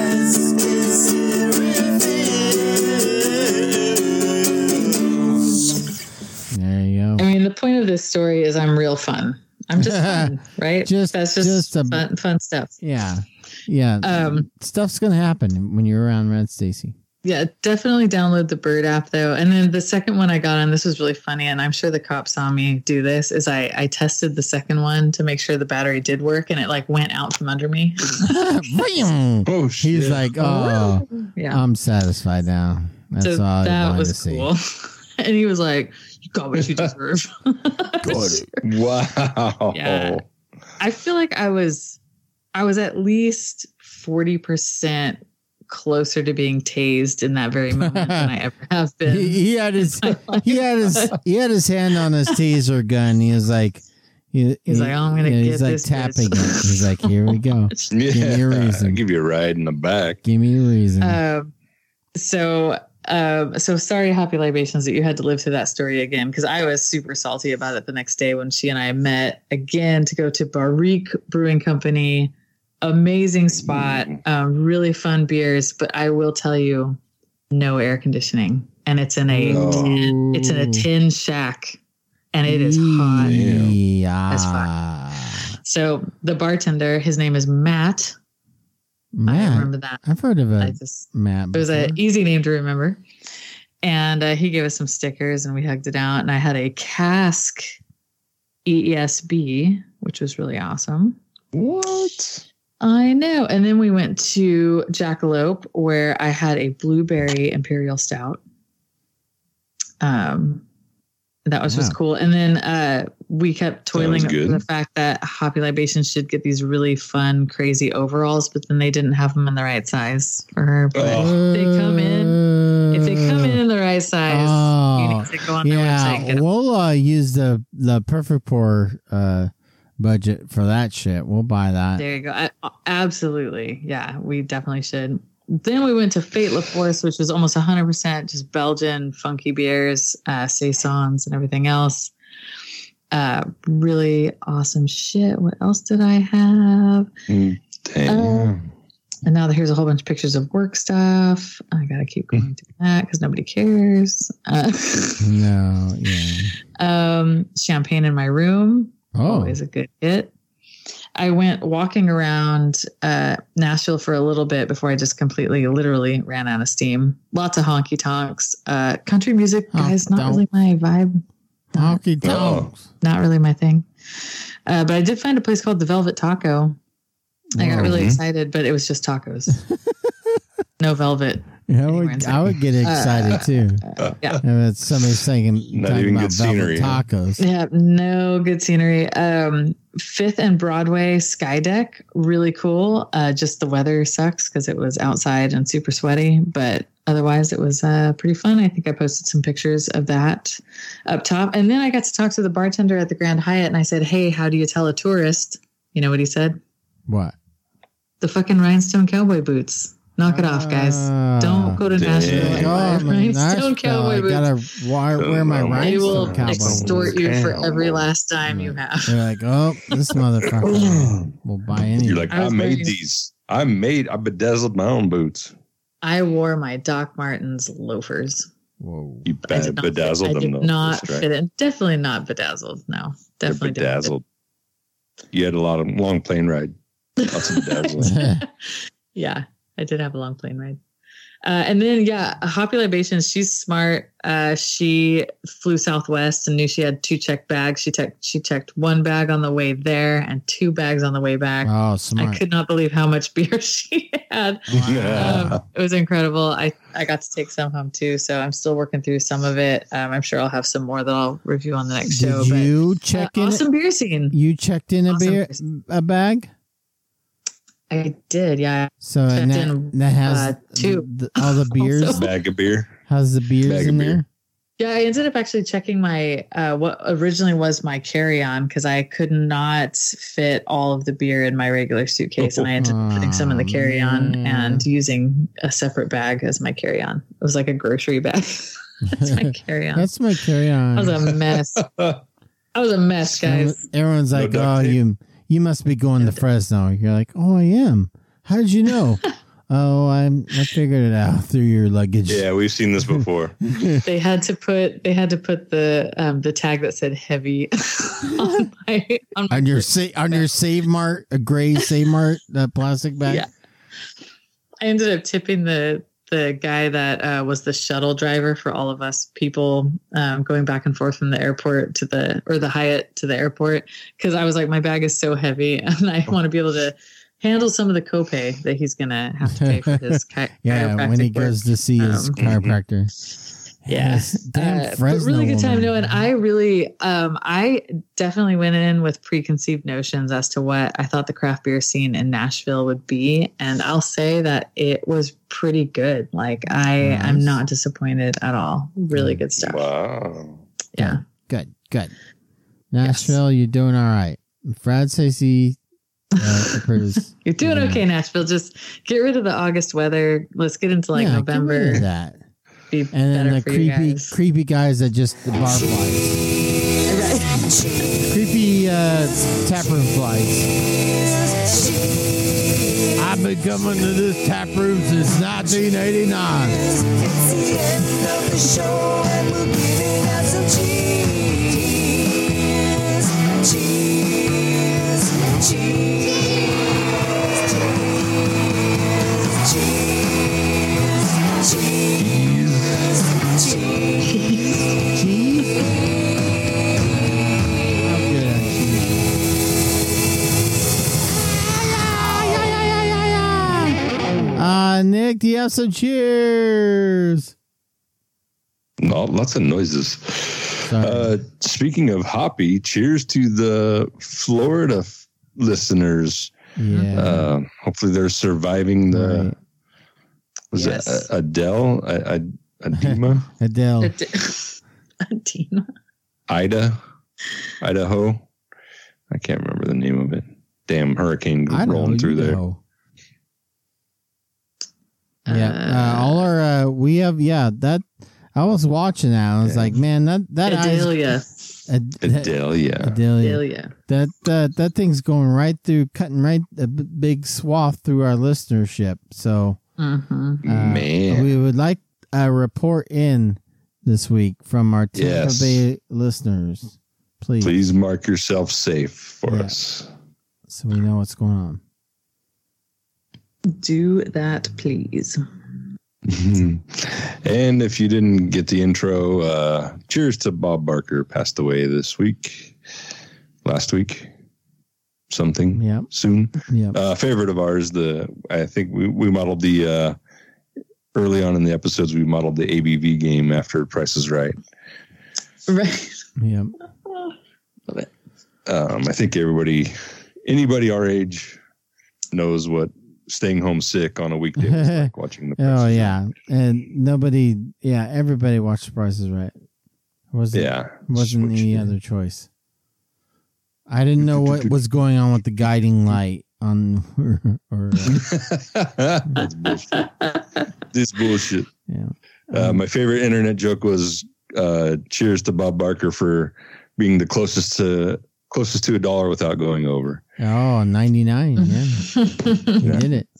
There you go. I mean, the point of this story is I'm real fun. I'm just fun, right? Just- That's just, just a- fun, fun stuff. Yeah. Yeah. Um, Stuff's gonna happen when you're around Red Stacy. Yeah, definitely download the Bird app though. And then the second one I got on, this was really funny, and I'm sure the cop saw me do this, is I, I tested the second one to make sure the battery did work, and it like went out from under me. Oh shit. He's like, oh, Yeah. I'm satisfied now. That's so all I that wanted to was see. cool. And he was like, you got what you deserve. Wow. Yeah. I feel like I was I was at least forty percent closer to being tased in that very moment than I ever have been. He, he had his he had his he had his hand on his taser gun. He was like, he, He's he- like, oh, I'm gonna yeah, get he's like this tapping bitch. it. He's like, here we go. Yeah. Give me a reason. I'll give you a ride in the back. Give me a reason. Um, so Um, so sorry, Happy Libations, that you had to live through that story again, because I was super salty about it the next day when she and I met again to go to Barrique Brewing Company. Amazing spot, um, really fun beers, but I will tell you, no air conditioning, and it's in a Oh. tin, it's in a tin shack, and it is hot Yeah. as fuck. So the bartender, his name is Matt. I Matt. remember that. I've heard of I a just Matt. It was before. an easy name to remember. And uh, he gave us some stickers and we hugged it out. And I had a cask E E S B, which was really awesome. What? I know. And then we went to Jackalope, where I had a blueberry imperial stout. Um, that was just Wow. cool. And then uh, we kept toiling Sounds over good. the fact that Hoppy Libations should get these really fun, crazy overalls, but then they didn't have them in the right size for her. But Oh. they come in. If they come in in the right size, Oh, you need to go on their website yeah, and get them. we'll uh, use the the Perfect Pour uh, budget for that shit. We'll buy that. There you go. I, absolutely. Yeah, we definitely should. Then we went to Fate La Force, which was almost one hundred percent just Belgian funky beers, uh, saisons, and everything else. Uh, really awesome shit. What else did I have? Damn. Uh, And now here's a whole bunch of pictures of work stuff. I got to keep going to that because nobody cares. Uh, No, yeah. um, champagne in my room. Oh, Always a good hit. I went walking around uh, Nashville for a little bit before I just completely, literally ran out of steam. Lots of honky tonks. Uh, country music, guys, Honky not tonk. really my vibe. honky tonks. Not really my thing. Uh, but I did find a place called the Velvet Taco. I got really Mhm. excited, but it was just tacos. No velvet. Yeah, I Anywhere would, inside. I would get excited too. Yeah. If it's somebody saying Not talking even about good velvet scenery, huh? tacos. Yeah, no good scenery. Um, Fifth and Broadway Sky Deck, really cool. Uh, just the weather sucks because it was outside and super sweaty, but otherwise it was uh, pretty fun. I think I posted some pictures of that up top. And then I got to talk to the bartender at the Grand Hyatt and I said, "Hey, how do you tell a tourist?" You know what he said? What? The fucking rhinestone cowboy boots. Knock it off, guys. Ah. Don't go to Damn. Nashville and Oh, buy I'm in rhinestone Nashville. cowboy I boots. gotta wear, wear my They They will rhinestone cowboy boots. extort you for every Cowboy. last dime you have. They're like, oh, this motherfucker will buy anything. You're like, I I, was made very- these. I made, I bedazzled my own boots. I wore my Doc Martens loafers. Whoa. You I bad did not, bedazzled fit, I them did though. not That's right. fit in. Definitely not bedazzled. No, They're definitely didn't fit. bedazzled. You had a lot of long plane ride. Lots of bedazzling. Yeah, I did have a long plane ride. Uh, and then, yeah, Hoppy Libations, she's smart. Uh, she flew Southwest and knew she had two checked bags. She, te- she checked one bag on the way there and two bags on the way back. Oh, I smart. could not believe how much beer she had. Um, it was incredible. I, I got to take some home too, so I'm still working through some of it. Um, I'm sure I'll have some more that I'll review on the next show. Did but you uh, check in? awesome beer scene. You checked in a Awesome beer, beer. a bag. I did, yeah. So Checked and that, in, that has uh, two. the, all the beers. Also- Bag of beer. How's the beers Bag of in beer. there? Yeah, I ended up actually checking my uh, what originally was my carry-on because I could not fit all of the beer in my regular suitcase, and I ended up putting some in the Oh, carry-on man. and using a separate bag as my carry-on. It was like a grocery bag. That's my carry-on. That's my carry on. I was a mess. I was a mess, guys. Everyone's like, No "Oh, duct tape. you you must be going to Fresno." You're like, "Oh, I am." How did you know? Oh, I'm. I figured it out through your luggage. Yeah, we've seen this before. They had to put they had to put the um, the tag that said heavy on my on my on your sa- on your Save Mart, a gray Save Mart, uh, plastic bag. Yeah. I ended up tipping the the guy that uh, was the shuttle driver for all of us people um, going back and forth from the airport to the or the Hyatt to the airport because I was like, my bag is so heavy and I want to be able to handle some of the copay that he's gonna have to pay for his chi- Yeah, when he chiropractic work. goes to see his Um, chiropractor. Yeah. Yes, damn Uh, but Fresno really good time. woman. No, and I really, um, I definitely went in with preconceived notions as to what I thought the craft beer scene in Nashville would be, and I'll say that it was pretty good. Like I, Nice. I'm not disappointed at all. Really good stuff. Wow. Yeah. Good, good. Nashville, you're doing all right. Fred says he uh, approves. You're doing Yeah. okay, Nashville. Just get rid of the August weather. Let's get into like Yeah, get rid November. of that. be And then better the for you creepy, guys. creepy guys that just the bar flies. Creepy uh, taproom flies. I've been coming to this taproom since nineteen eighty-nine. It's the end of the show and we're giving out some cheers. Cheers. Cheers. Cheers. Cheers. Cheers. Cheese? How good at cheese? Uh, Nick, do you have some cheers? No, lots of noises. Sorry. Uh, speaking of hoppy, cheers to the Florida f- listeners. yeah. Uh, hopefully they're surviving the, Right. was Yes. it uh, Adele? I, I, Adema? Adele. Adina. Ida? Idaho? I can't remember the name of it. Damn hurricane I know, rolling through you there. know. Yeah, uh, all our uh, we have yeah that I was watching that. I was Yeah. like, man, that that Adelia. Ad- Adele, yeah. Adelia. Adelia. That uh, that thing's going right through, cutting right a b- big swath through our listenership. So Mm-hmm. uh, Man. we would like a report in this week from our Tampa Yes. Bay listeners, please, Please mark yourself safe for Yeah. us. so we know what's going on. Do that, please. And if you didn't get the intro, uh, cheers to Bob Barker, passed away this week, last week, something Yep. soon. Yep. Uh, favorite of ours, the I think we, we modeled the uh, early on in the episodes, we modeled the A B V game after Price is Right. Right. Yep. Love it. Um, I think everybody, anybody our age, knows what staying home sick on a weekday was like watching the. Price Oh is yeah, and nobody, yeah, everybody watched The Price is Right. Wasn't Yeah, wasn't Switch any it. other choice. I didn't know what was going on with the guiding light on, or, or uh, That's bullshit. This bullshit. yeah. Uh, my favorite internet joke was uh, cheers to Bob Barker for being the closest to closest to a dollar without going over. Oh, ninety-nine. Yeah, we did it.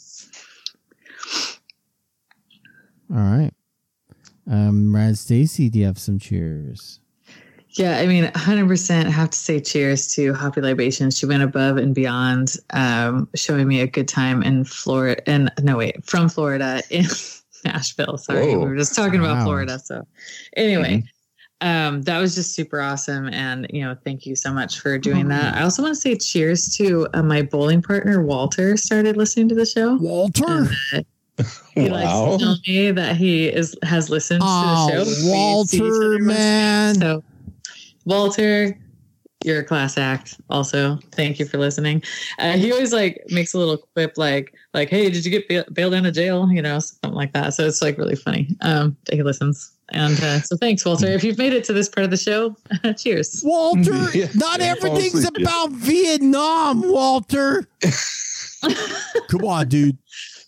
All right. Um, Brad Stacy, do you have some cheers? Yeah, I mean, one hundred percent have to say cheers to Hoppy Libations. She went above and beyond, um, showing me a good time in Florida. And no, wait, from Florida in Nashville. Sorry, Whoa. we were just talking Wow. about Florida. So anyway, um, that was just super awesome. And, you know, thank you so much for doing that. I also want to say cheers to uh, my bowling partner, Walter, started listening to the show. Walter. And, uh, he Wow. likes to tell me that he is has listened Oh, to the show. We see each Walter, other once- man. So, Walter, you're a class act. Also, thank you for listening. Uh, he always like makes a little quip like, like, "Hey, did you get bail- bailed out of jail?" You know, something like that. So it's like really funny. Um, that he listens, and uh, so thanks, Walter. If you've made it to this part of the show, cheers. Walter, Yeah. not Yeah, everything's fall asleep, yeah. about Vietnam, Walter. Come on, dude.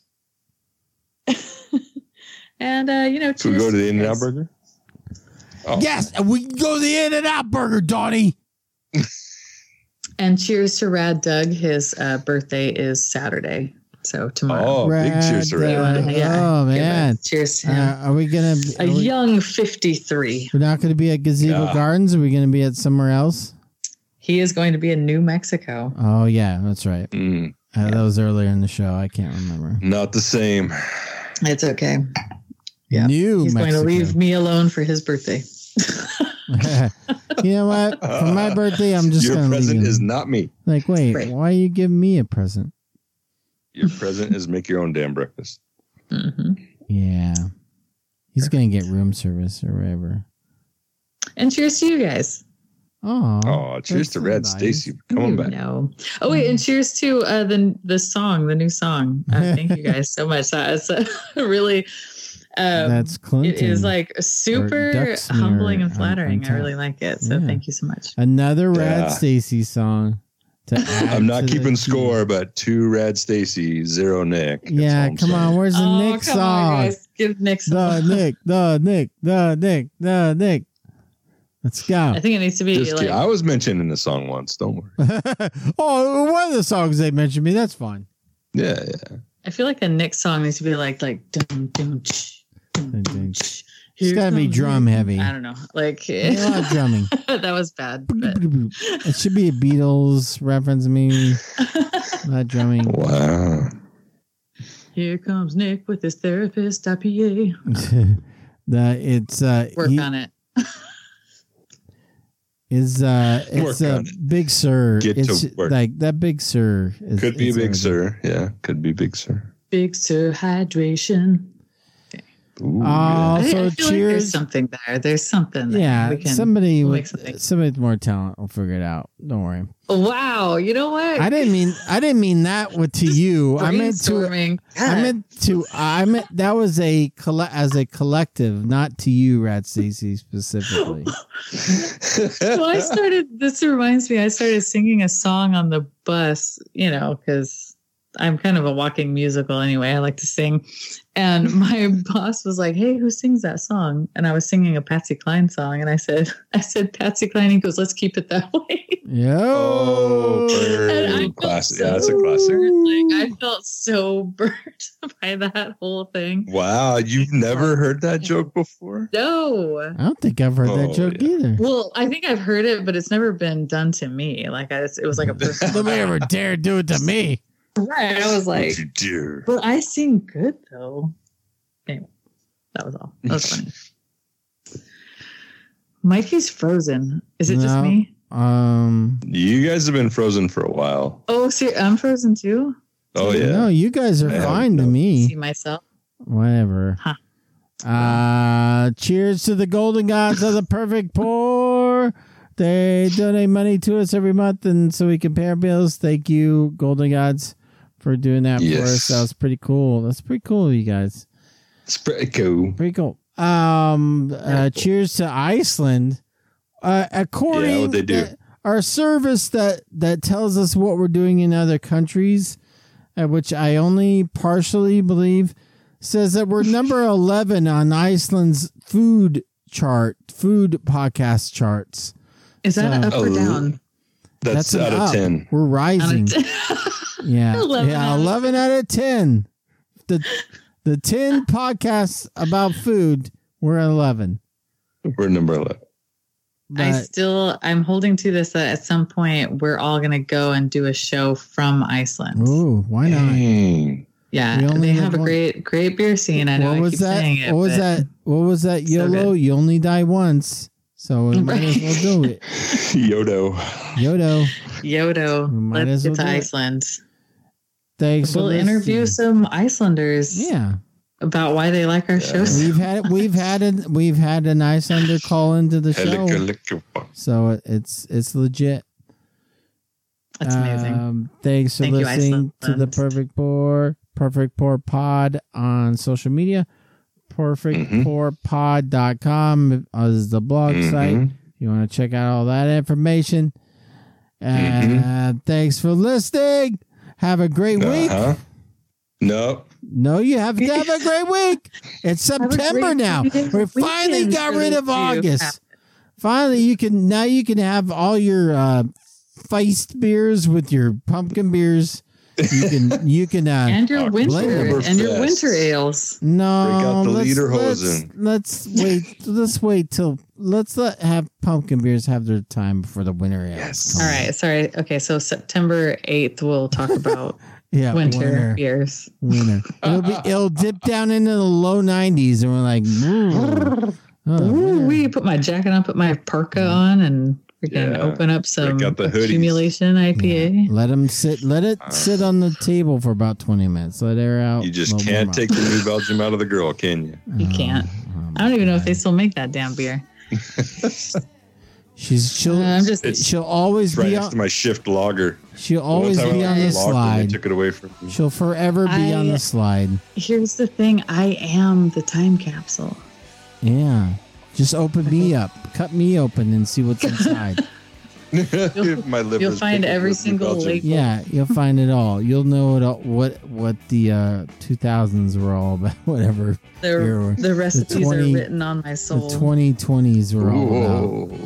And uh, you know, cheers. Should we go to the you In-N-Out guys. Burger? Oh. Yes, and we can go to the In-N-Out Burger, Donnie. And cheers to Rad Doug. His uh, birthday is Saturday, so tomorrow. Oh, big cheers to Rad Red. Doug. Uh, yeah, Oh, give a man. cheers to Uh, him. are we gonna? a Are we, young fifty-three. we're not gonna be at Gazebo Yeah. Gardens. Are we gonna be at somewhere else? He is going to be in New Mexico. Oh yeah, that's right. Mm, Uh, that was earlier in the show. I can't remember. not the same. It's okay. Yeah. New He's Mexico. going to leave me alone for his birthday. You know what? For my birthday, I'm just Your gonna leave present you. is not me. Like, wait, Right. why are you giving me a present? Your present is make your own damn breakfast. hmm Yeah, he's gonna get room service or whatever. And cheers to you guys. Oh, Oh, cheers that's to so Red nice. Stacy for coming You back. know. Oh wait, and cheers to uh, the the song, the new song. Uh, thank you guys so much. That is uh, really. Um, That's Clinton. It is like super Ducksmere humbling and on- flattering. on I top. really like it. So Yeah. thank you so much. Another Rad Yeah. Stacy song. To add I'm not to the keeping queue. score, but two Rad Stacy, zero Nick. That's all Yeah, I'm come saying. on. Where's the oh, Nick come song? on, guys. Give Nick some. The Nick, the Nick, the Nick, the Nick. Let's go. I think it needs to be Just like. kidding. I was mentioned in the song once. Don't worry. Oh, one of the songs they mentioned me. That's fine. Yeah, yeah. I feel like a Nick song needs to be like like. Dun, dun, ch, dun, dun, ch. It's got to be drum heavy. I don't know. Like A lot of drumming. that was bad. But. It should be a Beatles reference, maybe. Not drumming. Wow. Here comes Nick with his therapist I P A. the it's uh Work he, on it. is uh it's Work a on it. Big Sir. Get it's to work. like that Big Sir is, Could be is Big already- Sir. Yeah, could be Big Sir. Big Sur hydration. Ooh, Uh, I, I so feel like there's cheers. something there. There's something there. Yeah, We can, somebody we'll with make something. somebody with more talent will figure it out. Don't worry. Wow. You know what? I didn't mean I didn't mean that with to you. I meant to Brainstorming. I meant to. I meant that was a colle- as a collective, not to you, Rat Stacy specifically. So I started. This reminds me. I started singing a song on the bus. You know, because I'm kind of a walking musical anyway. I like to sing. And my boss was like, "Hey, who sings that song?" And I was singing a Patsy Cline song. And I said, "I said Patsy Cline." He goes, "Let's keep it that way." Yo, Oh, And I bird. felt Classic. so Yeah, that's a classic. burnt. Like I felt so burnt by that whole thing. Wow, you've never heard that joke before? No. I don't think I've heard that Oh, joke yeah. either. Well, I think I've heard it, but it's never been done to me. Like I, it was like a personal. Nobody ever dare do it to me. Right. I was like, Don't you dare. but I sing good though. Anyway, that was all. That was funny. Mikey's frozen. Is it just No. me? Um. You guys have been frozen for a while. Oh, see, I'm frozen too. Oh, yeah. No, you guys are Yeah, fine to no. me. See myself. Whatever. Huh. Uh, cheers to the golden gods of the perfect poor. They donate money to us every month, and so we can pay our bills. Thank you, golden gods, for doing that for Yes. us. That was pretty cool. That's pretty cool, you guys. It's pretty cool. Pretty cool. Um, uh, cheers to Iceland. Uh, according Yeah, what they do. uh, our service that that tells us what we're doing in other countries, uh, which I only partially believe, says that we're number eleven on Iceland's food chart, food podcast charts. Is that So- up or Oh, down? That's, an out of up. ten. We're rising. Out of Yeah, eleven yeah, out of eleven out of ten. The the ten podcasts about food. We're at eleven. We're number eleven. I But still, I'm holding to this that at some point we're all going to go and do a show from Iceland. ooh, why not? Dang. Yeah, We only they have have a one- great, great beer scene. I know What I was keep that? saying it. What was but- that? What was that? So YOLO, good. you only die once. So we might as well do it. Yodo. Yodo. Yodo. We might Let's as well get to do it. Iceland. Thanks We'll for interview listening. some Icelanders Yeah, about why they like our shows. we've had we've had a, we've had an Icelander call into the show, Helicalica. so it- it's it's legit. That's amazing. Um, thanks for Thank you, listening to the Iceland. Perfect Poor Perfect Poor Pod on social media. perfect poor pod dot com is the blog Mhm. site. You want to check out all that information. And Mm-hmm. thanks for listening. Have a great week. Uh-huh. No. No, you have to have a great week. It's a September great now. weekend We finally weekend got for rid the of two. August. Finally, you can now you can have all your uh, Feist beers with your pumpkin beers. You can you can uh, and your winter Oktoberfest. and your winter ales. no Break out the let's, lederhosen. let's, let's wait. Let's wait till let's let have pumpkin beers have their time before the winter ales. Yes. come All on. right, sorry. Okay, so September eighth, we'll talk about Yeah, winter, beers. Winter. It'll be it'll dip down into the low nineties, and we're like, ooh. Oh, Ooh, winter. we put my jacket on, put my parka on, and we can Yeah. open up some Break out the hoodies. accumulation I P A. Yeah. Let them sit. Let it sit on the table for about twenty minutes. Let air out. You just let can't warm take the New Belgium out of the girl, can you? up. You can't. Oh, I don't even know if God. they still make that damn beer. She's she'll Uh, I'm just It's she'll always right be next on. to my shift logger. She'll The always one time be I on the logged and slide. They took it away from me. She'll forever be on I- the slide. here's the thing. I am the time capsule. Yeah. Just open me up. Cut me open and see what's inside. My liver. You'll find every single lake. Yeah, you'll find it all. You'll know it all, what what the uh, two thousands were all about. Whatever. The, Era. the recipes The twenty are written on my soul. The twenty twenties were all about.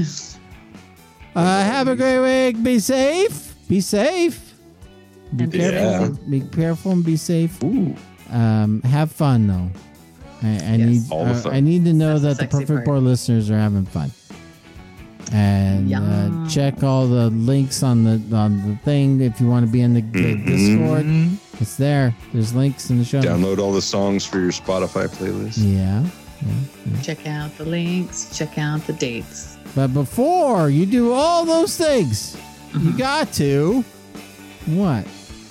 Uh, have a great week. Be safe. Be safe. Be And be careful. safe. Be careful and be safe. Ooh. Um, have fun though. I, I Yes. need. All the uh, fun. I need to know That's the that the sexy Perfect part. Board listeners are having fun. And uh, Yum. check all the links on the on the thing if you want to be in the, the Discord. Mhm. It's there. There's links in the show. notes. Download all the songs for your Spotify playlist. Yeah. yeah, yeah. Check out the links. Check out the dates. But before you do all those things, Mm-hmm. you got to what?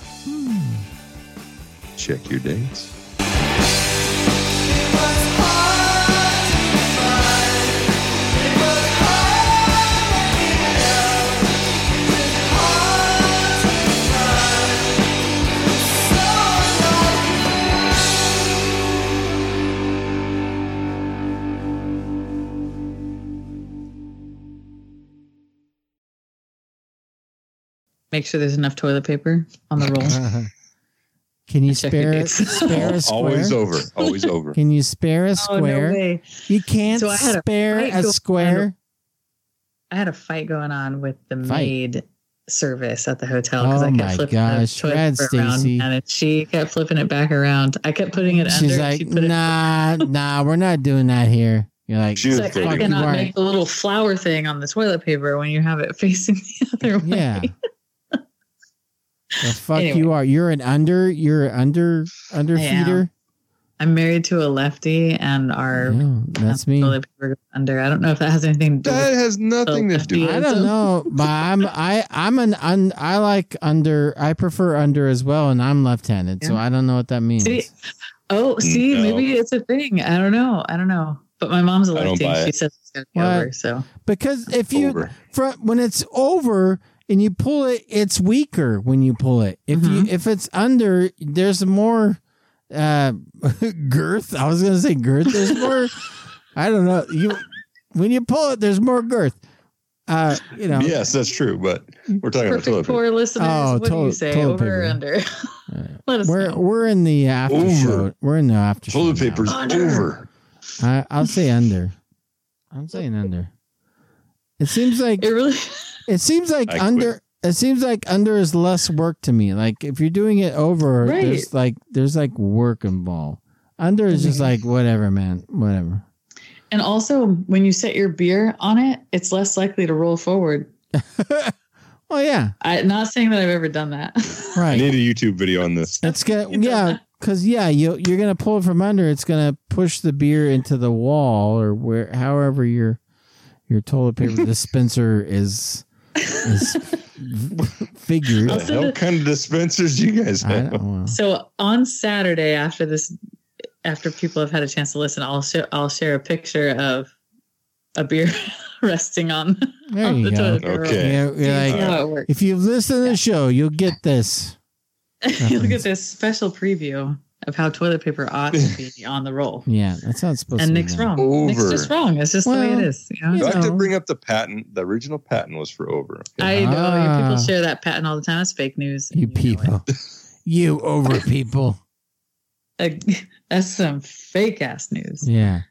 Check your dates. Make sure there's enough toilet paper on the roll. Can you Check your spare dates. spare a square? Always over. Always over. Can you spare a Oh, square? no way. You can't So I had a spare fight a go- square. I had a fight going on with the Fight. maid service at the hotel because Oh I my kept flipping gosh. the toilet Rad, paper around, Stacey. and she kept flipping it back around. I kept putting it She's under. like, she put it nah, nah, we're not doing that here. You're like, She was It's like, pretty I good. cannot Right. make the little flower thing on the toilet paper when you have it facing the other way. yeah. The fuck Anyway. you are. You're an under. You're an under under I am. feeder. I'm married to a lefty, and our No, that's me. toilet paper goes under. I don't know if that has anything to do That with has nothing to do. Yeah. I don't know, but I'm I I'm an un, I like under. I prefer under as well, and I'm left-handed, so Yeah. I don't know what that means. See, oh, see, No. maybe it's a thing. I don't know. I don't know. But my mom's a I don't lefty. buy and She it. says it's gonna be What? over. So Because if you Over. from when it's over and you pull it, it's weaker when you pull it. If you Mhm. if it's under, there's more uh girth. I was gonna say girth. There's more. I don't know. You when you pull it, there's more girth. Uh, you know. Yes, that's true. But we're talking about toilet perfect paper. for listeners. Oh, what do toilet- you say? toilet Over paper. or under? Let us We're know. we're in the after Over. show. We're in the after Toilet show now. paper's Under. over. I, I'll say under. I'm saying under. It seems like It really. it seems like I quit. under. It seems like under is less work to me. Like if you're doing it over, Right. there's like there's like work involved. Under is just like whatever, man, whatever. And also, when you set your beer on it, it's less likely to roll forward. Well, yeah, I'm not saying that I've ever done that. I right. need a YouTube video on this. It's gonna You done yeah, that. because yeah, you you're gonna pull it from under. It's gonna push the beer into the wall or where, however your your toilet paper dispenser is is figured. I'll What send hell it- kind of dispensers do you guys I have? don't know. So on Saturday, after this, after people have had a chance to listen, I'll share I'll share a picture of a beer resting on, There on you the go. toilet paper. Okay. Yeah, roll. you're like, See how it works. if you listen to the show, you'll get this. You'll get this special preview of how toilet paper ought to be on the roll. Yeah, that's how it's supposed And to be. Nick's done. wrong. Nick's Over. just wrong. It's just the way Well, it is. You know? you Do I have to know. bring up the patent? The original patent was for over. Okay. I know Ah. you people share that patent all the time. It's fake news. You and know people. You over people. it. Like, that's some fake ass news. Yeah.